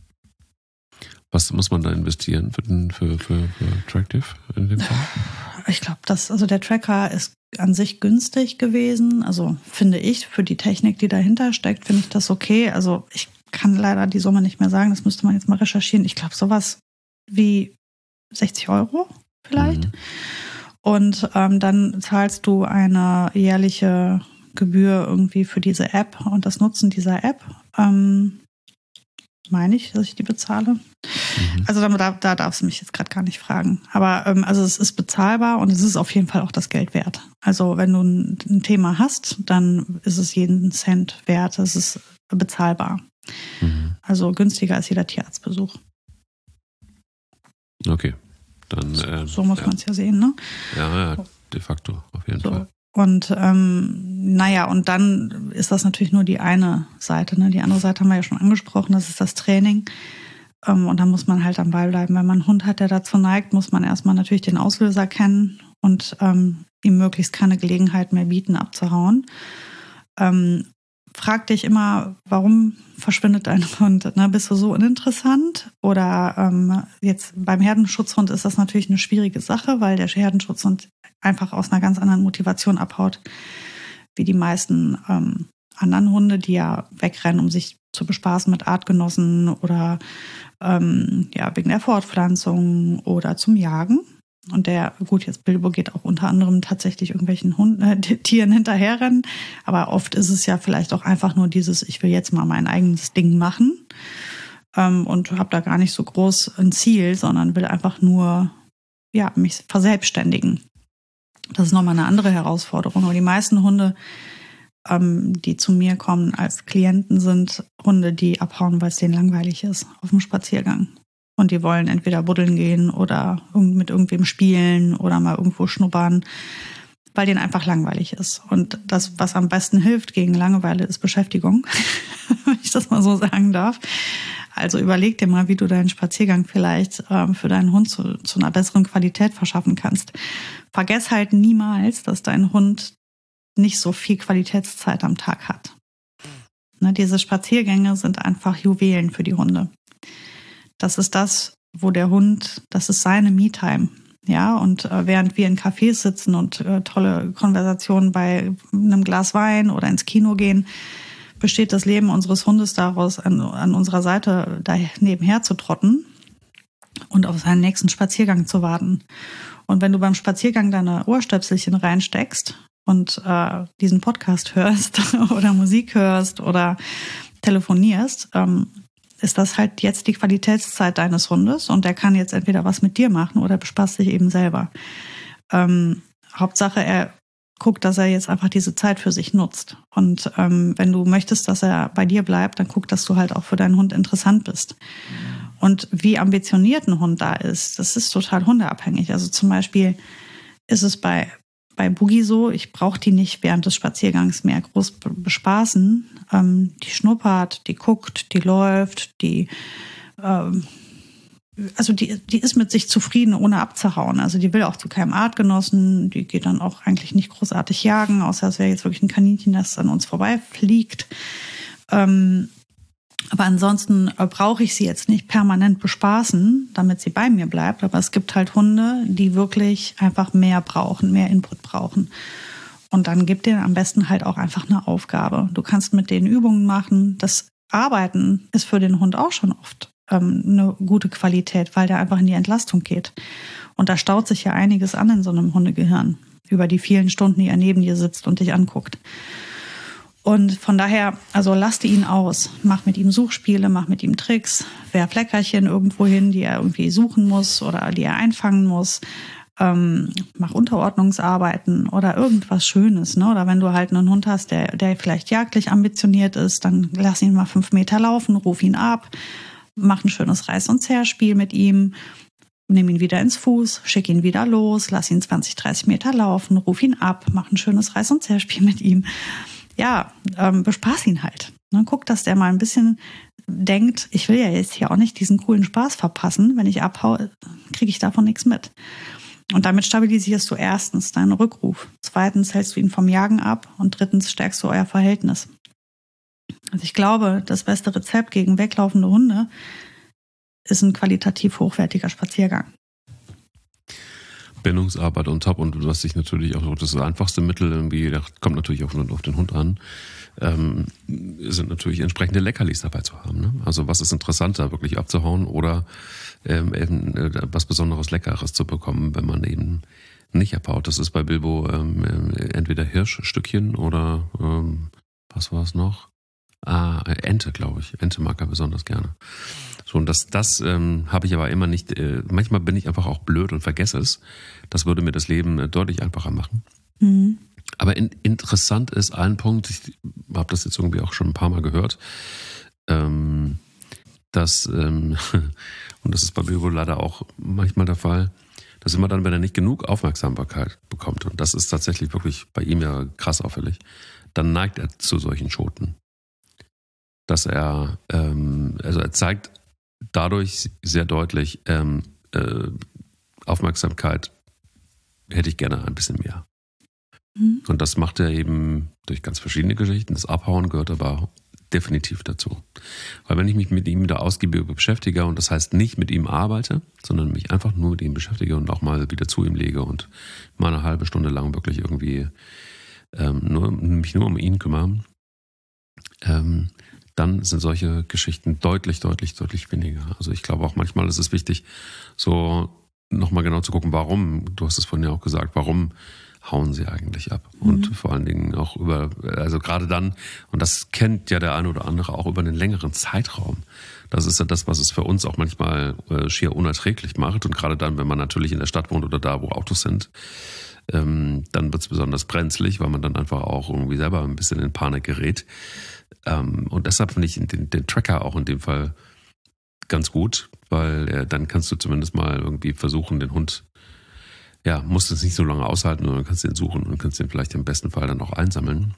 Was muss man da investieren für Tractive in dem Fall? Ich glaube, der Tracker ist an sich günstig gewesen. Also finde ich, für die Technik, die dahinter steckt, finde ich das okay. Also ich kann leider die Summe nicht mehr sagen. Das müsste man jetzt mal recherchieren. Ich glaube, sowas wie 60 € vielleicht. Und dann zahlst du eine jährliche Gebühr irgendwie für diese App und das Nutzen dieser App. Meine ich, dass ich die bezahle. Also da darfst du mich jetzt gerade gar nicht fragen. Aber also es ist bezahlbar und es ist auf jeden Fall auch das Geld wert. Also wenn du ein Thema hast, dann ist es jeden Cent wert. Es ist bezahlbar. Also günstiger als jeder Tierarztbesuch. Okay. Dann, so muss man es ja sehen, ne? Ja, de facto, auf jeden Fall. Und und dann ist das natürlich nur die eine Seite, ne? Die andere Seite haben wir ja schon angesprochen, das ist das Training. Und da muss man halt am Ball bleiben. Wenn man einen Hund hat, der dazu neigt, muss man erstmal natürlich den Auslöser kennen und ihm möglichst keine Gelegenheit mehr bieten, abzuhauen. Frag dich immer, warum verschwindet dein Hund? Ne? Bist du so uninteressant? Oder jetzt beim Herdenschutzhund ist das natürlich eine schwierige Sache, weil der Herdenschutzhund einfach aus einer ganz anderen Motivation abhaut. wie die meisten anderen Hunde, die ja wegrennen, um sich zu bespaßen mit Artgenossen oder wegen der Fortpflanzung oder zum Jagen. Und jetzt Bilbo geht auch unter anderem tatsächlich irgendwelchen Tieren hinterherrennen. Aber oft ist es ja vielleicht auch einfach nur dieses, ich will jetzt mal mein eigenes Ding machen und habe da gar nicht so groß ein Ziel, sondern will einfach nur mich verselbstständigen. Das ist nochmal eine andere Herausforderung. Aber die meisten Hunde, die zu mir kommen als Klienten, sind Hunde, die abhauen, weil es denen langweilig ist auf dem Spaziergang. Und die wollen entweder buddeln gehen oder mit irgendwem spielen oder mal irgendwo schnuppern, weil denen einfach langweilig ist. Und das, was am besten hilft gegen Langeweile, ist Beschäftigung, wenn ich das mal so sagen darf. Also überleg dir mal, wie du deinen Spaziergang vielleicht für deinen Hund zu einer besseren Qualität verschaffen kannst. Vergess halt niemals, dass dein Hund nicht so viel Qualitätszeit am Tag hat. Ne, diese Spaziergänge sind einfach Juwelen für die Hunde. Das ist das, das ist seine Me-Time. Ja, und während wir in Cafés sitzen und tolle Konversationen bei einem Glas Wein oder ins Kino gehen, besteht das Leben unseres Hundes daraus, an unserer Seite da nebenher zu trotten und auf seinen nächsten Spaziergang zu warten. Und wenn du beim Spaziergang deine Ohrstöpselchen reinsteckst und diesen Podcast hörst oder Musik hörst oder telefonierst, ist das halt jetzt die Qualitätszeit deines Hundes und der kann jetzt entweder was mit dir machen oder bespaßt sich eben selber. Hauptsache, er guckt, dass er jetzt einfach diese Zeit für sich nutzt. Und wenn du möchtest, dass er bei dir bleibt, dann guck, dass du halt auch für deinen Hund interessant bist. Und wie ambitioniert ein Hund da ist, das ist total hundeabhängig. Also zum Beispiel ist es bei Boogie so, ich brauche die nicht während des Spaziergangs mehr groß bespaßen. Die schnuppert, die guckt, die läuft, die ist mit sich zufrieden, ohne abzuhauen. Also die will auch zu keinem Artgenossen, die geht dann auch eigentlich nicht großartig jagen, außer es wäre jetzt wirklich ein Kaninchen, das an uns vorbeifliegt. Aber ansonsten brauche ich sie jetzt nicht permanent bespaßen, damit sie bei mir bleibt. Aber es gibt halt Hunde, die wirklich einfach mehr brauchen, mehr Input brauchen. Und dann gib denen am besten halt auch einfach eine Aufgabe. Du kannst mit denen Übungen machen. Das Arbeiten ist für den Hund auch schon oft eine gute Qualität, weil der einfach in die Entlastung geht. Und da staut sich ja einiges an in so einem Hundegehirn über die vielen Stunden, die er neben dir sitzt und dich anguckt. Und von daher, also laste ihn aus. Mach mit ihm Suchspiele, mach mit ihm Tricks, werf Leckerchen irgendwo hin, die er irgendwie suchen muss oder die er einfangen muss. Mach Unterordnungsarbeiten oder irgendwas Schönes. Ne? Oder wenn du halt einen Hund hast, der vielleicht jagdlich ambitioniert ist, dann lass ihn mal 5 Meter laufen, ruf ihn ab, mach ein schönes Reiß- und Zerrspiel mit ihm, nimm ihn wieder ins Fuß, schick ihn wieder los, lass ihn 20, 30 Meter laufen, ruf ihn ab, mach ein schönes Reiß- und Zerrspiel mit ihm. Ja, bespaß ihn halt. Ne? Guck, dass der mal ein bisschen denkt, ich will ja jetzt hier auch nicht diesen coolen Spaß verpassen. Wenn ich abhaue, kriege ich davon nichts mit. Und damit stabilisierst du erstens deinen Rückruf. Zweitens hältst du ihn vom Jagen ab. Und drittens stärkst du euer Verhältnis. Also ich glaube, das beste Rezept gegen weglaufende Hunde ist ein qualitativ hochwertiger Spaziergang. Bindungsarbeit on top und was sich natürlich auch das einfachste Mittel irgendwie, das kommt natürlich auch auf den Hund an, sind natürlich entsprechende Leckerlis dabei zu haben. Ne? Also was ist interessanter, wirklich abzuhauen oder eben was Besonderes Leckeres zu bekommen, wenn man eben nicht abhaut. Das ist bei Bilbo entweder Hirschstückchen oder was war es noch? Ente, glaube ich. Ente mag er besonders gerne. So, und das habe ich aber immer nicht, manchmal bin ich einfach auch blöd und vergesse es. Das würde mir das Leben deutlich einfacher machen. Mhm. Aber interessant ist ein Punkt, ich habe das jetzt irgendwie auch schon ein paar Mal gehört, dass, und das ist bei Bilbo leider auch manchmal der Fall, dass immer dann, wenn er nicht genug Aufmerksamkeit bekommt, und das ist tatsächlich wirklich bei ihm ja krass auffällig, dann neigt er zu solchen Schoten. Dass er, also er zeigt dadurch sehr deutlich, Aufmerksamkeit hätte ich gerne ein bisschen mehr. Mhm. Und das macht er eben durch ganz verschiedene Geschichten. Das Abhauen gehört aber definitiv dazu. Weil wenn ich mich mit ihm wieder ausgiebig beschäftige, und das heißt nicht mit ihm arbeite, sondern mich einfach nur mit ihm beschäftige und auch mal wieder zu ihm lege und mal eine halbe Stunde lang wirklich irgendwie mich nur um ihn kümmere, dann sind solche Geschichten deutlich weniger. Also ich glaube auch manchmal ist es wichtig, so nochmal genau zu gucken, warum, du hast es vorhin ja auch gesagt, warum hauen sie eigentlich ab? Und vor allen Dingen auch also gerade dann, und das kennt ja der eine oder andere auch über einen längeren Zeitraum. Das ist ja das, was es für uns auch manchmal schier unerträglich macht. Und gerade dann, wenn man natürlich in der Stadt wohnt oder da, wo Autos sind, dann wird es besonders brenzlig, weil man dann einfach auch irgendwie selber ein bisschen in Panik gerät. Und deshalb finde ich den Tracker auch in dem Fall ganz gut, weil dann kannst du zumindest mal irgendwie versuchen, den Hund, musst es nicht so lange aushalten, sondern kannst den suchen und kannst den vielleicht im besten Fall dann auch einsammeln.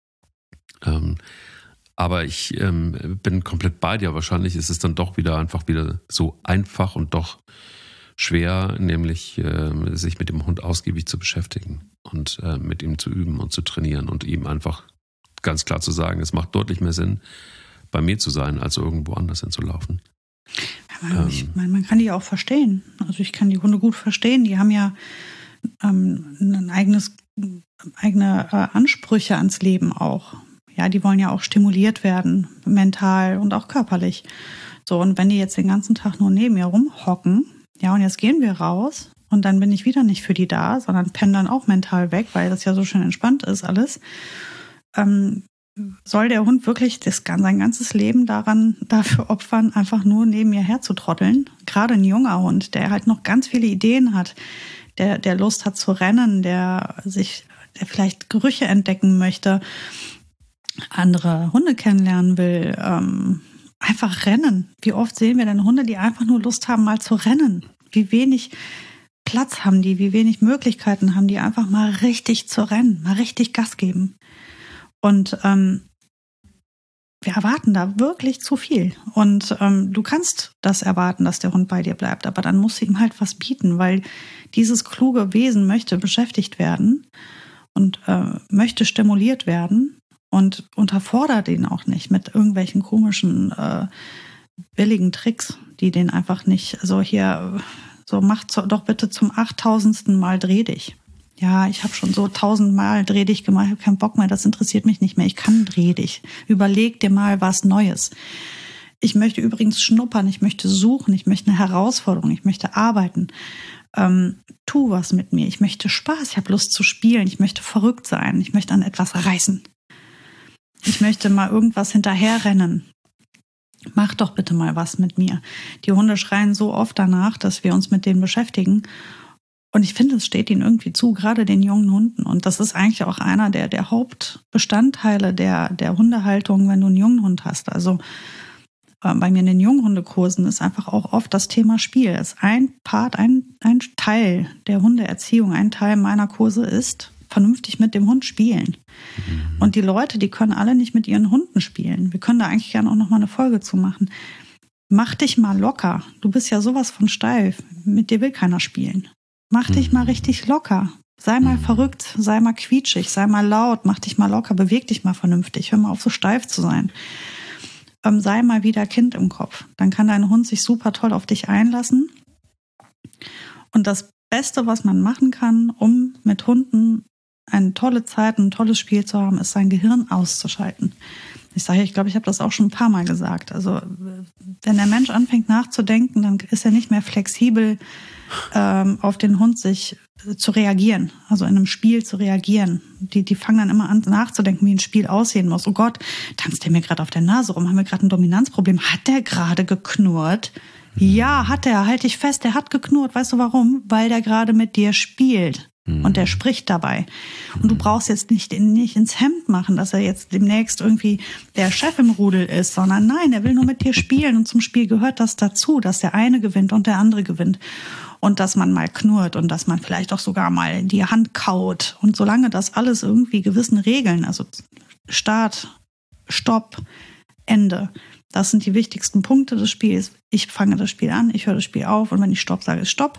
Aber ich bin komplett bei dir. Wahrscheinlich ist es dann doch wieder so einfach und doch schwer, nämlich sich mit dem Hund ausgiebig zu beschäftigen und mit ihm zu üben und zu trainieren und ihm einfach ganz klar zu sagen, es macht deutlich mehr Sinn, bei mir zu sein, als irgendwo anders hinzulaufen. Man kann die auch verstehen. Also ich kann die Hunde gut verstehen. Die haben ja eigene Ansprüche ans Leben auch. Ja, die wollen ja auch stimuliert werden, mental und auch körperlich. So, und wenn die jetzt den ganzen Tag nur neben mir rumhocken, ja, und jetzt gehen wir raus und dann bin ich wieder nicht für die da, sondern penne dann auch mental weg, weil das ja so schön entspannt ist alles. Soll der Hund wirklich sein ganzes Leben dafür opfern, einfach nur neben mir herzutrotteln? Gerade ein junger Hund, der halt noch ganz viele Ideen hat, der Lust hat zu rennen, der vielleicht Gerüche entdecken möchte, andere Hunde kennenlernen will, einfach rennen. Wie oft sehen wir denn Hunde, die einfach nur Lust haben, mal zu rennen? Wie wenig Platz haben die, wie wenig Möglichkeiten haben die, einfach mal richtig zu rennen, mal richtig Gas geben. Und wir erwarten da wirklich zu viel. Und du kannst das erwarten, dass der Hund bei dir bleibt, aber dann musst du ihm halt was bieten, weil dieses kluge Wesen möchte beschäftigt werden und möchte stimuliert werden und unterfordert ihn auch nicht mit irgendwelchen komischen, billigen Tricks, die den einfach nicht doch bitte zum 8000. Mal dreh dich. Ja, ich habe schon so 1000 Mal dreh dich gemacht, ich habe keinen Bock mehr, das interessiert mich nicht mehr. Ich kann dreh dich. Überleg dir mal was Neues. Ich möchte übrigens schnuppern, ich möchte suchen, ich möchte eine Herausforderung, ich möchte arbeiten. Tu was mit mir, ich möchte Spaß, ich habe Lust zu spielen, ich möchte verrückt sein, ich möchte an etwas reißen. Ich möchte mal irgendwas hinterherrennen. Mach doch bitte mal was mit mir. Die Hunde schreien so oft danach, dass wir uns mit denen beschäftigen. Und ich finde, es steht ihnen irgendwie zu, gerade den jungen Hunden. Und das ist eigentlich auch einer der Hauptbestandteile der Hundehaltung, wenn du einen jungen Hund hast. Also bei mir in den Junghundekursen ist einfach auch oft das Thema Spiel. Das ist ein Part, ein Teil der Hundeerziehung, ein Teil meiner Kurse ist, vernünftig mit dem Hund spielen. Und die Leute, die können alle nicht mit ihren Hunden spielen. Wir können da eigentlich gerne auch noch mal eine Folge zu machen. Mach dich mal locker. Du bist ja sowas von steif. Mit dir will keiner spielen. Mach dich mal richtig locker. Sei mal verrückt, sei mal quietschig, sei mal laut, mach dich mal locker, beweg dich mal vernünftig. Hör mal auf, so steif zu sein. Sei mal wieder Kind im Kopf. Dann kann dein Hund sich super toll auf dich einlassen. Und das Beste, was man machen kann, um mit Hunden eine tolle Zeit, ein tolles Spiel zu haben, ist sein Gehirn auszuschalten. Ich glaube, ich habe das auch schon ein paar Mal gesagt. Also wenn der Mensch anfängt nachzudenken, dann ist er nicht mehr flexibel, auf den Hund sich zu reagieren, also in einem Spiel zu reagieren. Die fangen dann immer an nachzudenken, wie ein Spiel aussehen muss. Oh Gott, tanzt der mir gerade auf der Nase rum? Haben wir gerade ein Dominanzproblem? Hat der gerade geknurrt? Ja, hat er. Halt dich fest, der hat geknurrt. Weißt du warum? Weil der gerade mit dir spielt. Und der spricht dabei. Und du brauchst jetzt nicht ins Hemd machen, dass er jetzt demnächst irgendwie der Chef im Rudel ist, sondern nein, er will nur mit dir spielen. Und zum Spiel gehört das dazu, dass der eine gewinnt und der andere gewinnt. Und dass man mal knurrt und dass man vielleicht auch sogar mal die Hand kaut. Und solange das alles irgendwie gewissen Regeln, also Start, Stopp, Ende, das sind die wichtigsten Punkte des Spiels. Ich fange das Spiel an, ich höre das Spiel auf und wenn ich Stopp sage, ist Stopp.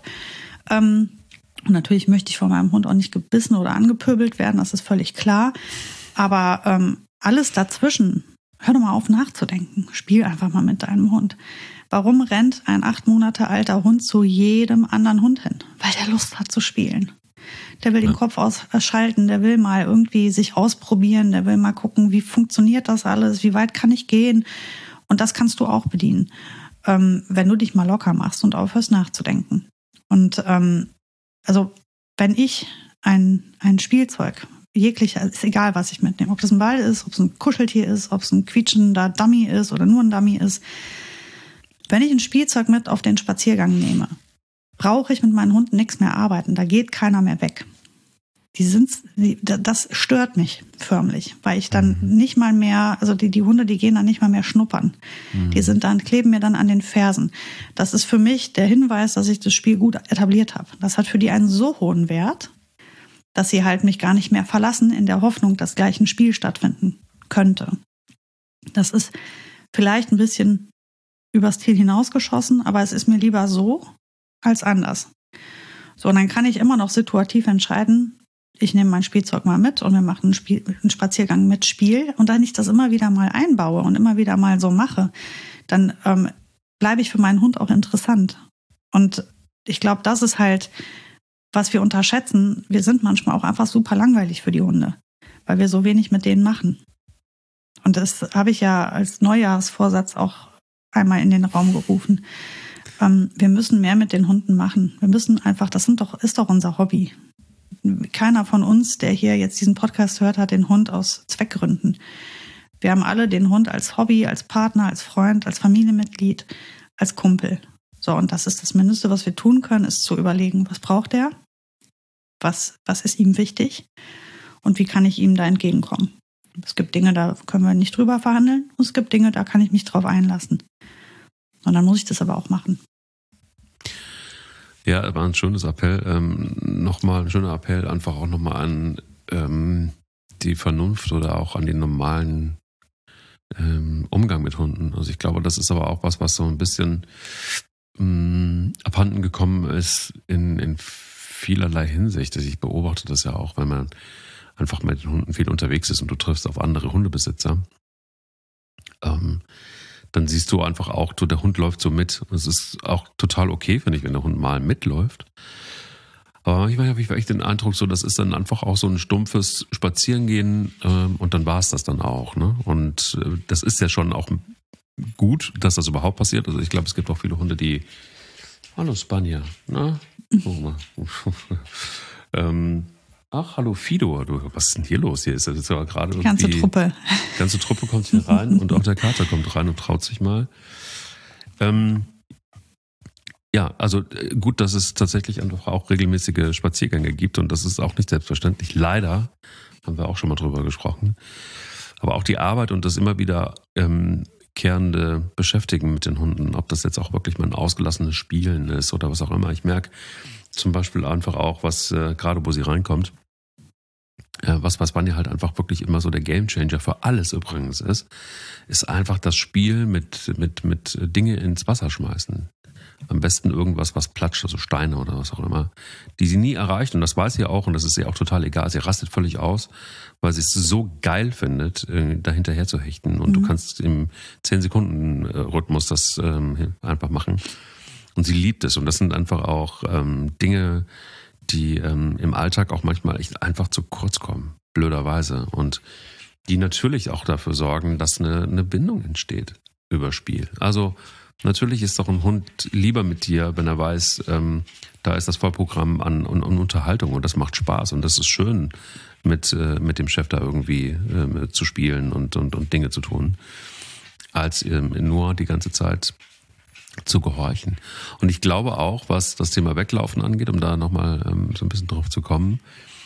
Und natürlich möchte ich von meinem Hund auch nicht gebissen oder angepöbelt werden, das ist völlig klar. Aber alles dazwischen, hör doch mal auf nachzudenken. Spiel einfach mal mit deinem Hund. Warum rennt ein 8 Monate alter Hund zu jedem anderen Hund hin? Weil der Lust hat zu spielen. Der will den Kopf ausschalten, der will mal irgendwie sich ausprobieren, der will mal gucken, wie funktioniert das alles, wie weit kann ich gehen. Und das kannst du auch bedienen, wenn du dich mal locker machst und aufhörst nachzudenken. Und also wenn ich ein Spielzeug, jeglicher, ist egal, was ich mitnehme, ob das ein Ball ist, ob es ein Kuscheltier ist, ob es ein quietschender Dummy ist oder nur ein Dummy ist, wenn ich ein Spielzeug mit auf den Spaziergang nehme, brauche ich mit meinen Hunden nichts mehr arbeiten. Da geht keiner mehr weg. Das stört mich förmlich, weil ich dann nicht mal mehr, also die Hunde, die gehen dann nicht mal mehr schnuppern. Die kleben mir dann an den Fersen. Das ist für mich der Hinweis, dass ich das Spiel gut etabliert habe. Das hat für die einen so hohen Wert, dass sie halt mich gar nicht mehr verlassen in der Hoffnung, dass gleich ein Spiel stattfinden könnte. Das ist vielleicht ein bisschen übers Ziel hinausgeschossen, aber es ist mir lieber so als anders. So, und dann kann ich immer noch situativ entscheiden, ich nehme mein Spielzeug mal mit und wir machen einen Spaziergang mit Spiel. Und wenn ich das immer wieder mal einbaue und immer wieder mal so mache, dann bleibe ich für meinen Hund auch interessant. Und ich glaube, das ist halt, was wir unterschätzen. Wir sind manchmal auch einfach super langweilig für die Hunde, weil wir so wenig mit denen machen. Und das habe ich ja als Neujahrsvorsatz auch einmal in den Raum gerufen. Wir müssen mehr mit den Hunden machen. Wir müssen einfach, ist doch unser Hobby. Keiner von uns, der hier jetzt diesen Podcast hört, hat den Hund aus Zweckgründen. Wir haben alle den Hund als Hobby, als Partner, als Freund, als Familienmitglied, als Kumpel. So, und das ist das Mindeste, was wir tun können, ist zu überlegen, was braucht er? Was ist ihm wichtig? Und wie kann ich ihm da entgegenkommen? Es gibt Dinge, da können wir nicht drüber verhandeln. Und es gibt Dinge, da kann ich mich drauf einlassen. Und dann muss ich das aber auch machen. Ja, war ein schönes Appell. Nochmal ein schöner Appell, einfach auch nochmal an die Vernunft oder auch an den normalen Umgang mit Hunden. Also ich glaube, das ist aber auch was so ein bisschen abhanden gekommen ist in vielerlei Hinsicht. Also ich beobachte das ja auch, wenn man einfach mit den Hunden viel unterwegs ist und du triffst auf andere Hundebesitzer. Dann siehst du einfach auch, der Hund läuft so mit. Und es ist auch total okay, finde ich, wenn der Hund mal mitläuft. Aber manchmal habe ich echt den Eindruck, so, das ist dann einfach auch so ein stumpfes Spazierengehen und dann war es das dann auch. Ne? Und das ist ja schon auch gut, dass das überhaupt passiert. Also ich glaube, es gibt auch viele Hunde, die... Hallo Spanier. Na? Oh, ach, hallo Fido, was ist denn hier los? Hier ist jetzt ja gerade die ganze Truppe. Die ganze Truppe kommt hier rein und auch der Kater kommt rein und traut sich mal. Ja, also gut, dass es tatsächlich einfach auch regelmäßige Spaziergänge gibt und das ist auch nicht selbstverständlich. Leider, haben wir auch schon mal drüber gesprochen. Aber auch die Arbeit und das immer wieder kehrende Beschäftigen mit den Hunden, ob das jetzt auch wirklich mal ein ausgelassenes Spielen ist oder was auch immer. Ich merke zum Beispiel einfach auch, was gerade wo sie reinkommt, was Vanya halt einfach wirklich immer so der Gamechanger für alles übrigens ist einfach das Spiel mit Dinge ins Wasser schmeißen. Am besten irgendwas, was platscht, also Steine oder was auch immer, die sie nie erreicht. Und das weiß sie auch und das ist ihr auch total egal. Sie rastet völlig aus, weil sie es so geil findet, da hinterher zu hechten. Und du kannst im 10-Sekunden-Rhythmus das einfach machen. Und sie liebt es. Und das sind einfach auch Dinge, die im Alltag auch manchmal echt einfach zu kurz kommen, blöderweise. Und die natürlich auch dafür sorgen, dass eine Bindung entsteht über Spiel. Also natürlich ist doch ein Hund lieber mit dir, wenn er weiß, da ist das Vollprogramm an Unterhaltung und das macht Spaß. Und das ist schön, mit dem Chef da irgendwie zu spielen und Dinge zu tun, als nur die ganze Zeit zu gehorchen. Und ich glaube auch, was das Thema Weglaufen angeht, um da nochmal so ein bisschen drauf zu kommen,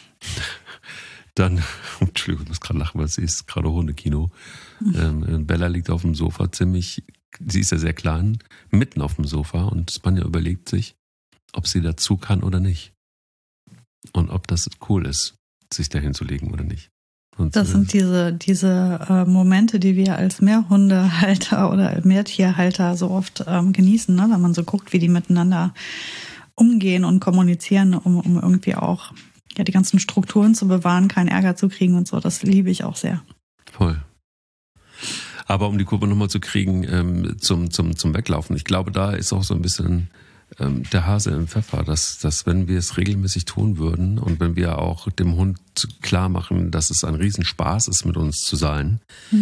dann, Entschuldigung, ich muss gerade lachen, weil sie ist gerade Hundekino. Bella liegt auf dem Sofa sie ist ja sehr klein, mitten auf dem Sofa und Spanja überlegt sich, ob sie dazu kann oder nicht. Und ob das cool ist, sich da hinzulegen oder nicht. Und das sind diese Momente, die wir als Mehrhundehalter oder Mehrtierhalter so oft genießen, ne? Wenn man so guckt, wie die miteinander umgehen und kommunizieren, um irgendwie auch die ganzen Strukturen zu bewahren, keinen Ärger zu kriegen und so. Das liebe ich auch sehr. Voll. Aber um die Kurve nochmal zu kriegen zum Weglaufen, ich glaube, da ist auch so ein bisschen der Hase im Pfeffer, dass wenn wir es regelmäßig tun würden und wenn wir auch dem Hund klar machen, dass es ein Riesenspaß ist, mit uns zu sein,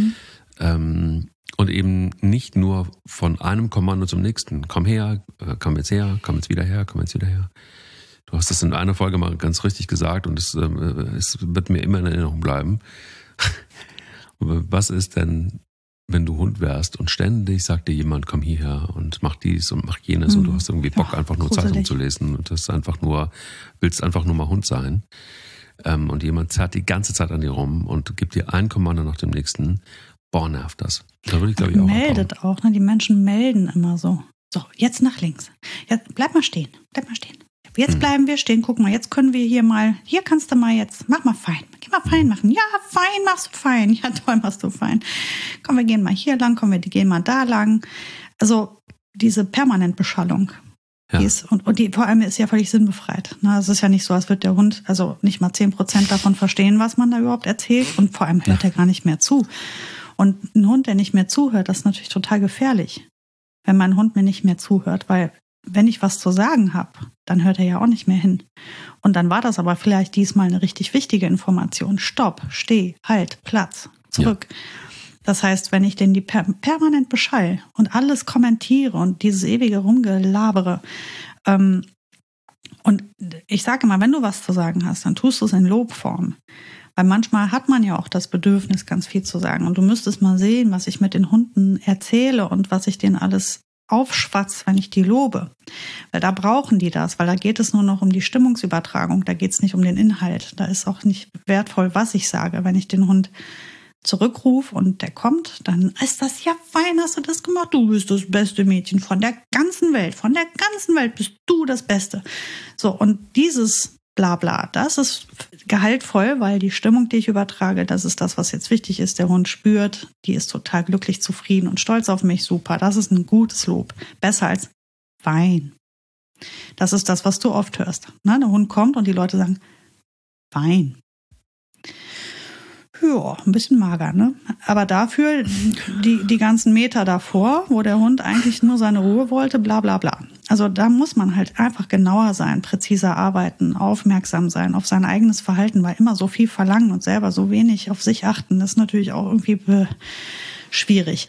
und eben nicht nur von einem Kommando zum nächsten, komm her, komm jetzt wieder her, komm jetzt wieder her. Du hast das in einer Folge mal ganz richtig gesagt und es wird mir immer in Erinnerung bleiben. Was ist denn, wenn du Hund wärst und ständig sagt dir jemand, komm hierher und mach dies und mach jenes und du hast irgendwie Bock, einfach nur gruselig. Zeitung zu lesen und willst einfach nur mal Hund sein. Und jemand zerrt die ganze Zeit an dir rum und gibt dir ein Kommando nach dem nächsten. Boah, nervt das. Da würde ich, glaube ich, auch meldet abhauen. auch, ne? Die Menschen melden immer so. So, jetzt nach links. Jetzt bleib mal stehen. Jetzt bleiben wir stehen. Guck mal, jetzt können wir hier kannst du mal jetzt, mach mal fein. Geh mal fein machen. Ja, fein machst du fein. Ja, toll machst du fein. Komm, wir gehen mal hier lang, gehen mal da lang. Also diese Permanentbeschallung. Ja. Die ist, und die vor allem ist ja völlig sinnbefreit. Ne? Es ist ja nicht so, als würde der Hund also nicht mal 10% davon verstehen, was man da überhaupt erzählt. Und vor allem hört er gar nicht mehr zu. Und ein Hund, der nicht mehr zuhört, das ist natürlich total gefährlich. Wenn mein Hund mir nicht mehr zuhört, weil wenn ich was zu sagen habe, dann hört er ja auch nicht mehr hin. Und dann war das aber vielleicht diesmal eine richtig wichtige Information. Stopp, steh, halt, Platz, zurück. Ja. Das heißt, wenn ich den die permanent beschall und alles kommentiere und dieses ewige Rumgelabere, und ich sage immer, wenn du was zu sagen hast, dann tust du es in Lobform. Weil manchmal hat man ja auch das Bedürfnis, ganz viel zu sagen. Und du müsstest mal sehen, was ich mit den Hunden erzähle und was ich denen alles aufschwatze, wenn ich die lobe. Weil da brauchen die das, weil da geht es nur noch um die Stimmungsübertragung. Da geht es nicht um den Inhalt. Da ist auch nicht wertvoll, was ich sage. Wenn ich den Hund zurückrufe und der kommt, dann ist das ja fein, hast du das gemacht. Du bist das beste Mädchen von der ganzen Welt. Von der ganzen Welt bist du das Beste. So, und dieses Blabla, das ist gehaltvoll, weil die Stimmung, die ich übertrage, das ist das, was jetzt wichtig ist. Der Hund spürt, die ist total glücklich, zufrieden und stolz auf mich. Super, das ist ein gutes Lob. Besser als Wein. Das ist das, was du oft hörst. Ne? Der Hund kommt und die Leute sagen, Wein. Ja, ein bisschen mager, ne? Aber dafür die ganzen Meter davor, wo der Hund eigentlich nur seine Ruhe wollte, bla bla bla. Also da muss man halt einfach genauer sein, präziser arbeiten, aufmerksam sein auf sein eigenes Verhalten, weil immer so viel verlangen und selber so wenig auf sich achten, das ist natürlich auch irgendwie schwierig.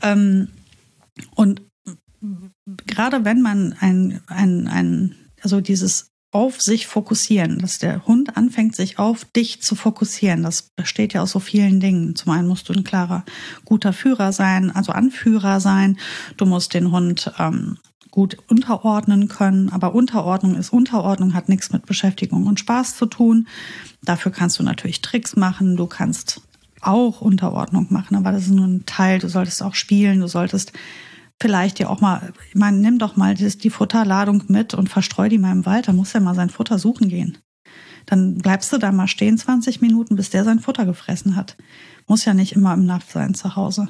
Und gerade wenn man also dieses auf sich fokussieren, dass der Hund anfängt, sich auf dich zu fokussieren. Das besteht ja aus so vielen Dingen. Zum einen musst du ein klarer, guter Führer sein, also Anführer sein. Du musst den Hund gut unterordnen können. Aber Unterordnung hat nichts mit Beschäftigung und Spaß zu tun. Dafür kannst du natürlich Tricks machen. Du kannst auch Unterordnung machen, aber das ist nur ein Teil. Du solltest auch spielen. Du solltest vielleicht dir auch mal, ich meine, nimm doch mal die Futterladung mit und verstreu die mal im Wald. Da muss er mal sein Futter suchen gehen. Dann bleibst du da mal stehen 20 Minuten, bis der sein Futter gefressen hat. Muss ja nicht immer im Napf sein zu Hause.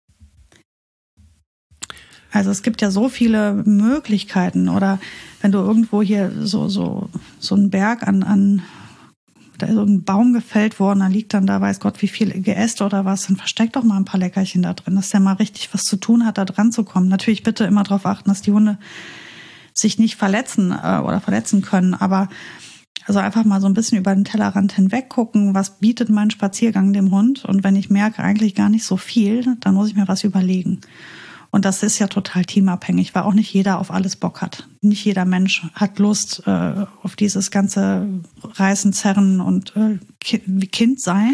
Also es gibt ja so viele Möglichkeiten. Oder wenn du irgendwo hier so einen Berg da ist so ein Baum gefällt worden, da liegt dann da, weiß Gott, wie viel Geäste oder was, dann versteck doch mal ein paar Leckerchen da drin, dass der mal richtig was zu tun hat, da dran zu kommen. Natürlich bitte immer darauf achten, dass die Hunde sich nicht verletzen oder verletzen können, aber also einfach mal so ein bisschen über den Tellerrand hinweg gucken, was bietet mein Spaziergang dem Hund, und wenn ich merke eigentlich gar nicht so viel, dann muss ich mir was überlegen. Und das ist ja total teamabhängig, weil auch nicht jeder auf alles Bock hat. Nicht jeder Mensch hat Lust auf dieses ganze Reißen, Zerren und Kind sein.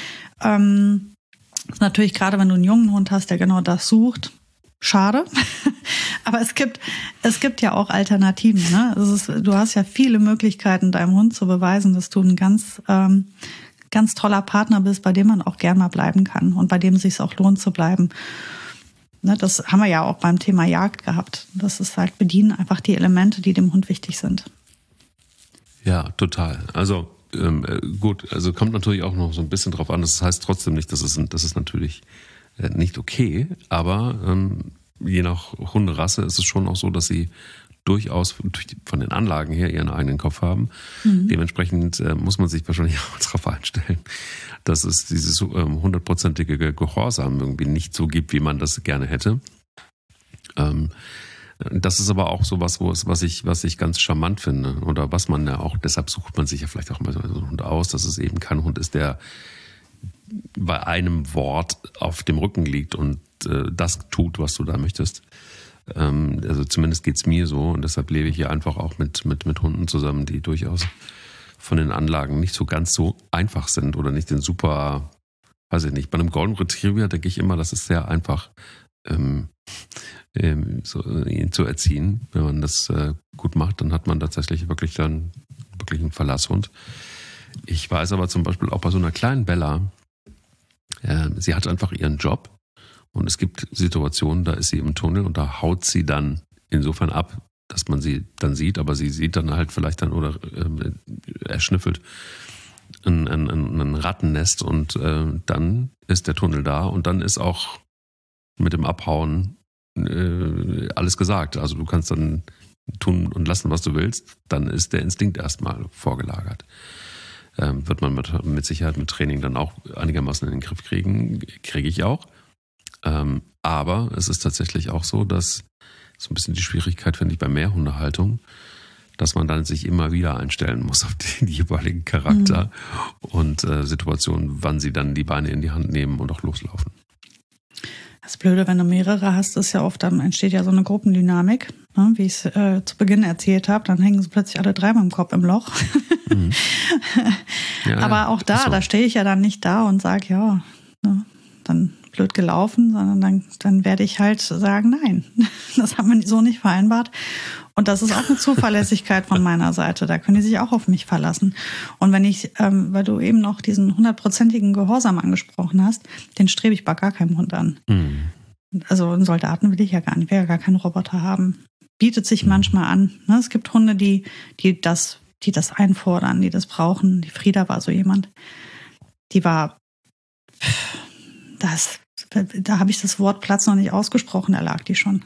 Ist natürlich gerade, wenn du einen jungen Hund hast, der genau das sucht, schade. Aber es gibt ja auch Alternativen. Ne? Du hast ja viele Möglichkeiten, deinem Hund zu beweisen, dass du ein ganz toller Partner bist, bei dem man auch gern mal bleiben kann und bei dem es sich auch lohnt zu bleiben. Ne, das haben wir ja auch beim Thema Jagd gehabt. Das ist halt, bedienen einfach die Elemente, die dem Hund wichtig sind. Ja, total. Also gut, also kommt natürlich auch noch so ein bisschen drauf an. Das heißt trotzdem nicht, das ist natürlich nicht okay, aber je nach Hunderasse ist es schon auch so, dass sie durchaus von den Anlagen her ihren eigenen Kopf haben. Mhm. Dementsprechend muss man sich wahrscheinlich auch darauf einstellen, dass es dieses 100%ige Gehorsam irgendwie nicht so gibt, wie man das gerne hätte. Das ist aber auch sowas, was ich ganz charmant finde. Oder was man ja auch, deshalb sucht man sich ja vielleicht auch mal so einen Hund aus, dass es eben kein Hund ist, der bei einem Wort auf dem Rücken liegt und das tut, was du da möchtest. Also zumindest geht's mir so und deshalb lebe ich hier einfach auch mit Hunden zusammen, die durchaus von den Anlagen nicht so ganz so einfach sind oder nicht den super, weiß ich nicht. Bei einem Golden Retriever denke ich immer, das ist sehr einfach, ihn zu erziehen. Wenn man das gut macht, dann hat man tatsächlich wirklich einen Verlasshund. Ich weiß aber zum Beispiel auch bei so einer kleinen Bella, sie hat einfach ihren Job und es gibt Situationen, da ist sie im Tunnel und da haut sie dann insofern ab, dass man sie dann sieht, aber sie sieht dann halt vielleicht dann oder erschnüffelt ein Rattennest und dann ist der Tunnel da und dann ist auch mit dem Abhauen alles gesagt. Also du kannst dann tun und lassen, was du willst, dann ist der Instinkt erstmal vorgelagert. Wird man mit Sicherheit mit Training dann auch einigermaßen in den Griff kriegen, kriege ich auch. Aber es ist tatsächlich auch so, dass so ein bisschen die Schwierigkeit, finde ich, bei Mehrhundehaltung, dass man dann sich immer wieder einstellen muss auf den jeweiligen Charakter und Situationen, wann sie dann die Beine in die Hand nehmen und auch loslaufen. Das Blöde, wenn du mehrere hast, ist ja oft, dann entsteht ja so eine Gruppendynamik, ne? Wie ich es zu Beginn erzählt habe, dann hängen sie plötzlich alle drei mit dem Kopf im Loch. Mhm. Ja, aber auch da stehe ich ja dann nicht da und sage, ja, ne, dann blöd gelaufen, sondern dann werde ich halt sagen, nein, das haben wir so nicht vereinbart. Und das ist auch eine Zuverlässigkeit von meiner Seite. Da können die sich auch auf mich verlassen. Und wenn ich, weil du eben noch diesen 100%igen Gehorsam angesprochen hast, den strebe ich bei gar keinem Hund an. Mhm. Also einen Soldaten will ich ja gar nicht, will ja gar keinen Roboter haben. Bietet sich manchmal an. Ne? Es gibt Hunde, die das einfordern, die das brauchen. Die Frieda war so jemand. Die war, da habe ich das Wort Platz noch nicht ausgesprochen, da lag die schon.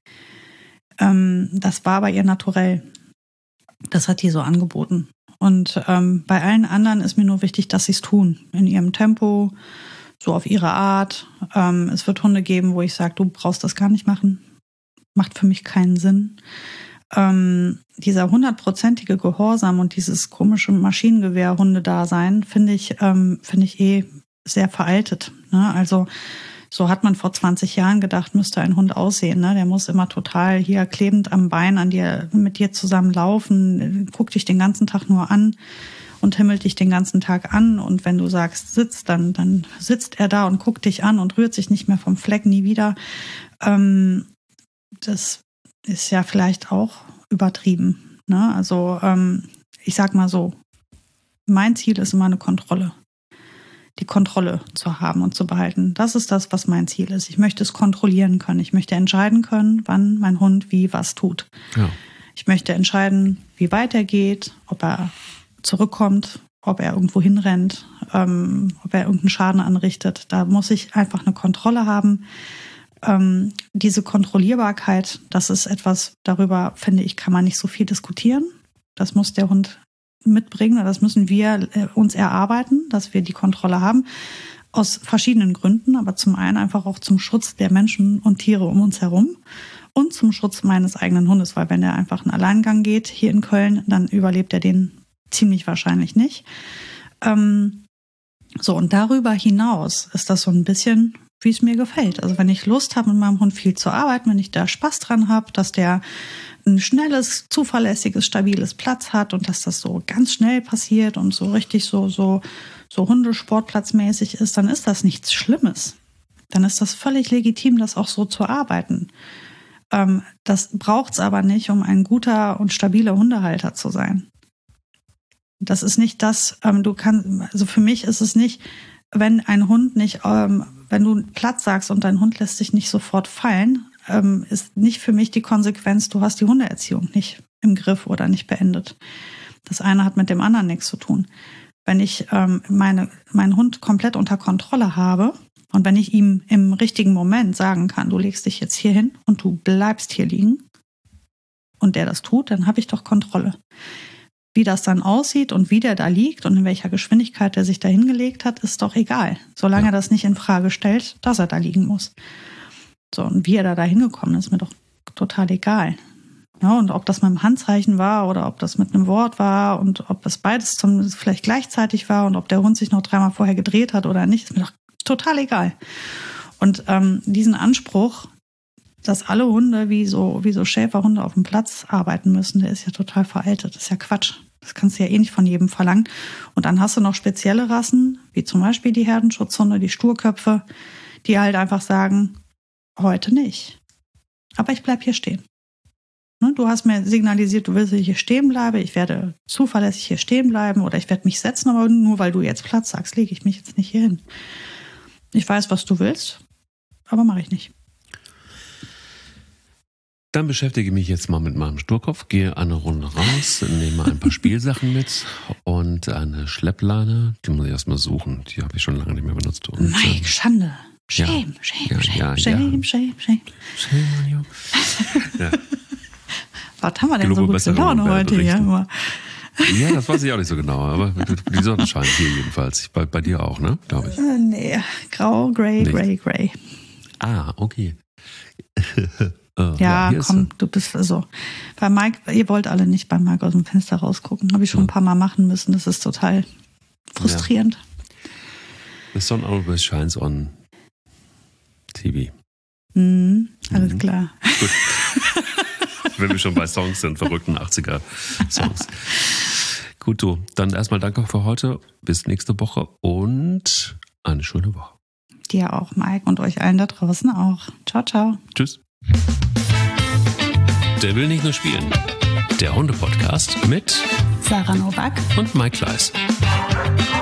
Das war bei ihr naturell. Das hat die so angeboten. Und bei allen anderen ist mir nur wichtig, dass sie es tun. In ihrem Tempo, so auf ihre Art. Es wird Hunde geben, wo ich sage, du brauchst das gar nicht machen. Macht für mich keinen Sinn. Dieser 100%ige Gehorsam und dieses komische Maschinengewehr-Hundedasein finde ich sehr veraltet. Ne? Also so hat man vor 20 Jahren gedacht, müsste ein Hund aussehen. Ne? Der muss immer total hier klebend am Bein mit dir zusammen laufen, guckt dich den ganzen Tag nur an und himmelt dich den ganzen Tag an. Und wenn du sagst, sitz, dann sitzt er da und guckt dich an und rührt sich nicht mehr vom Fleck, nie wieder. Das ist ja vielleicht auch übertrieben. Ne? Also ich sag mal so, mein Ziel ist immer eine Kontrolle. Die Kontrolle zu haben und zu behalten. Das ist das, was mein Ziel ist. Ich möchte es kontrollieren können. Ich möchte entscheiden können, wann mein Hund wie was tut. Ja. Ich möchte entscheiden, wie weit er geht, ob er zurückkommt, ob er irgendwo hinrennt, ob er irgendeinen Schaden anrichtet. Da muss ich einfach eine Kontrolle haben. Diese Kontrollierbarkeit, das ist etwas, darüber, finde ich, kann man nicht so viel diskutieren. Das muss der Hund mitbringen, oder das müssen wir uns erarbeiten, dass wir die Kontrolle haben, aus verschiedenen Gründen, aber zum einen einfach auch zum Schutz der Menschen und Tiere um uns herum und zum Schutz meines eigenen Hundes, weil wenn er einfach einen Alleingang geht hier in Köln, dann überlebt er den ziemlich wahrscheinlich nicht. So, und darüber hinaus ist das so ein bisschen, wie es mir gefällt. Also wenn ich Lust habe, mit meinem Hund viel zu arbeiten, wenn ich da Spaß dran habe, dass der ein schnelles, zuverlässiges, stabiles Platz hat und dass das so ganz schnell passiert und so richtig so Hundesportplatzmäßig ist, dann ist das nichts Schlimmes. Dann ist das völlig legitim, das auch so zu arbeiten. Das braucht's aber nicht, um ein guter und stabiler Hundehalter zu sein. Das ist nicht das, also für mich ist es nicht, wenn ein Hund nicht, wenn du Platz sagst und dein Hund lässt sich nicht sofort fallen, ist nicht für mich die Konsequenz, du hast die Hundeerziehung nicht im Griff oder nicht beendet. Das eine hat mit dem anderen nichts zu tun. Wenn ich meinen Hund komplett unter Kontrolle habe und wenn ich ihm im richtigen Moment sagen kann, du legst dich jetzt hier hin und du bleibst hier liegen und der das tut, dann habe ich doch Kontrolle. Wie das dann aussieht und wie der da liegt und in welcher Geschwindigkeit der sich da hingelegt hat, ist doch egal. Solange er das nicht in Frage stellt, dass er da liegen muss. So, und wie er da hingekommen ist, mir doch total egal. Ja, und ob das mit einem Handzeichen war oder ob das mit einem Wort war und ob das beides vielleicht gleichzeitig war und ob der Hund sich noch 3-mal vorher gedreht hat oder nicht, ist mir doch total egal. Und diesen Anspruch, dass alle Hunde wie so Schäferhunde auf dem Platz arbeiten müssen, der ist ja total veraltet. Das ist ja Quatsch. Das kannst du ja eh nicht von jedem verlangen. Und dann hast du noch spezielle Rassen, wie zum Beispiel die Herdenschutzhunde, die Sturköpfe, die halt einfach sagen, heute nicht. Aber ich bleib hier stehen. Du hast mir signalisiert, du willst, dass ich hier stehen bleibe. Ich werde zuverlässig hier stehen bleiben oder ich werde mich setzen, aber nur weil du jetzt Platz sagst, lege ich mich jetzt nicht hier hin. Ich weiß, was du willst, aber mache ich nicht. Dann beschäftige ich mich jetzt mal mit meinem Sturkopf, gehe eine Runde raus, nehme ein paar Spielsachen mit und eine Schleppleine. Die muss ich erstmal suchen. Die habe ich schon lange nicht mehr benutzt. Und, Mike, Schande. Shame. Ja. Was haben wir denn so gute Laune heute hier? Ja, das weiß ich auch nicht so genau, aber die Sonne scheint hier jedenfalls. Bei dir auch, ne? Glaube ich. Nee, grau, grey. Ah, okay. Ja, komm, du bist also bei Mike, ihr wollt alle nicht bei Mike aus dem Fenster rausgucken. Habe ich schon ein paar Mal machen müssen. Das ist total frustrierend. Ja. The sun always shines on TV. Alles klar. Gut. Wenn wir schon bei Songs sind, verrückten 80er-Songs. Gut, du, dann erstmal danke für heute. Bis nächste Woche und eine schöne Woche. Dir auch, Mike, und euch allen da draußen auch. Ciao, ciao. Tschüss. Der will nicht nur spielen. Der Hunde-Podcast mit Sarah Novak und Mike Kleiss.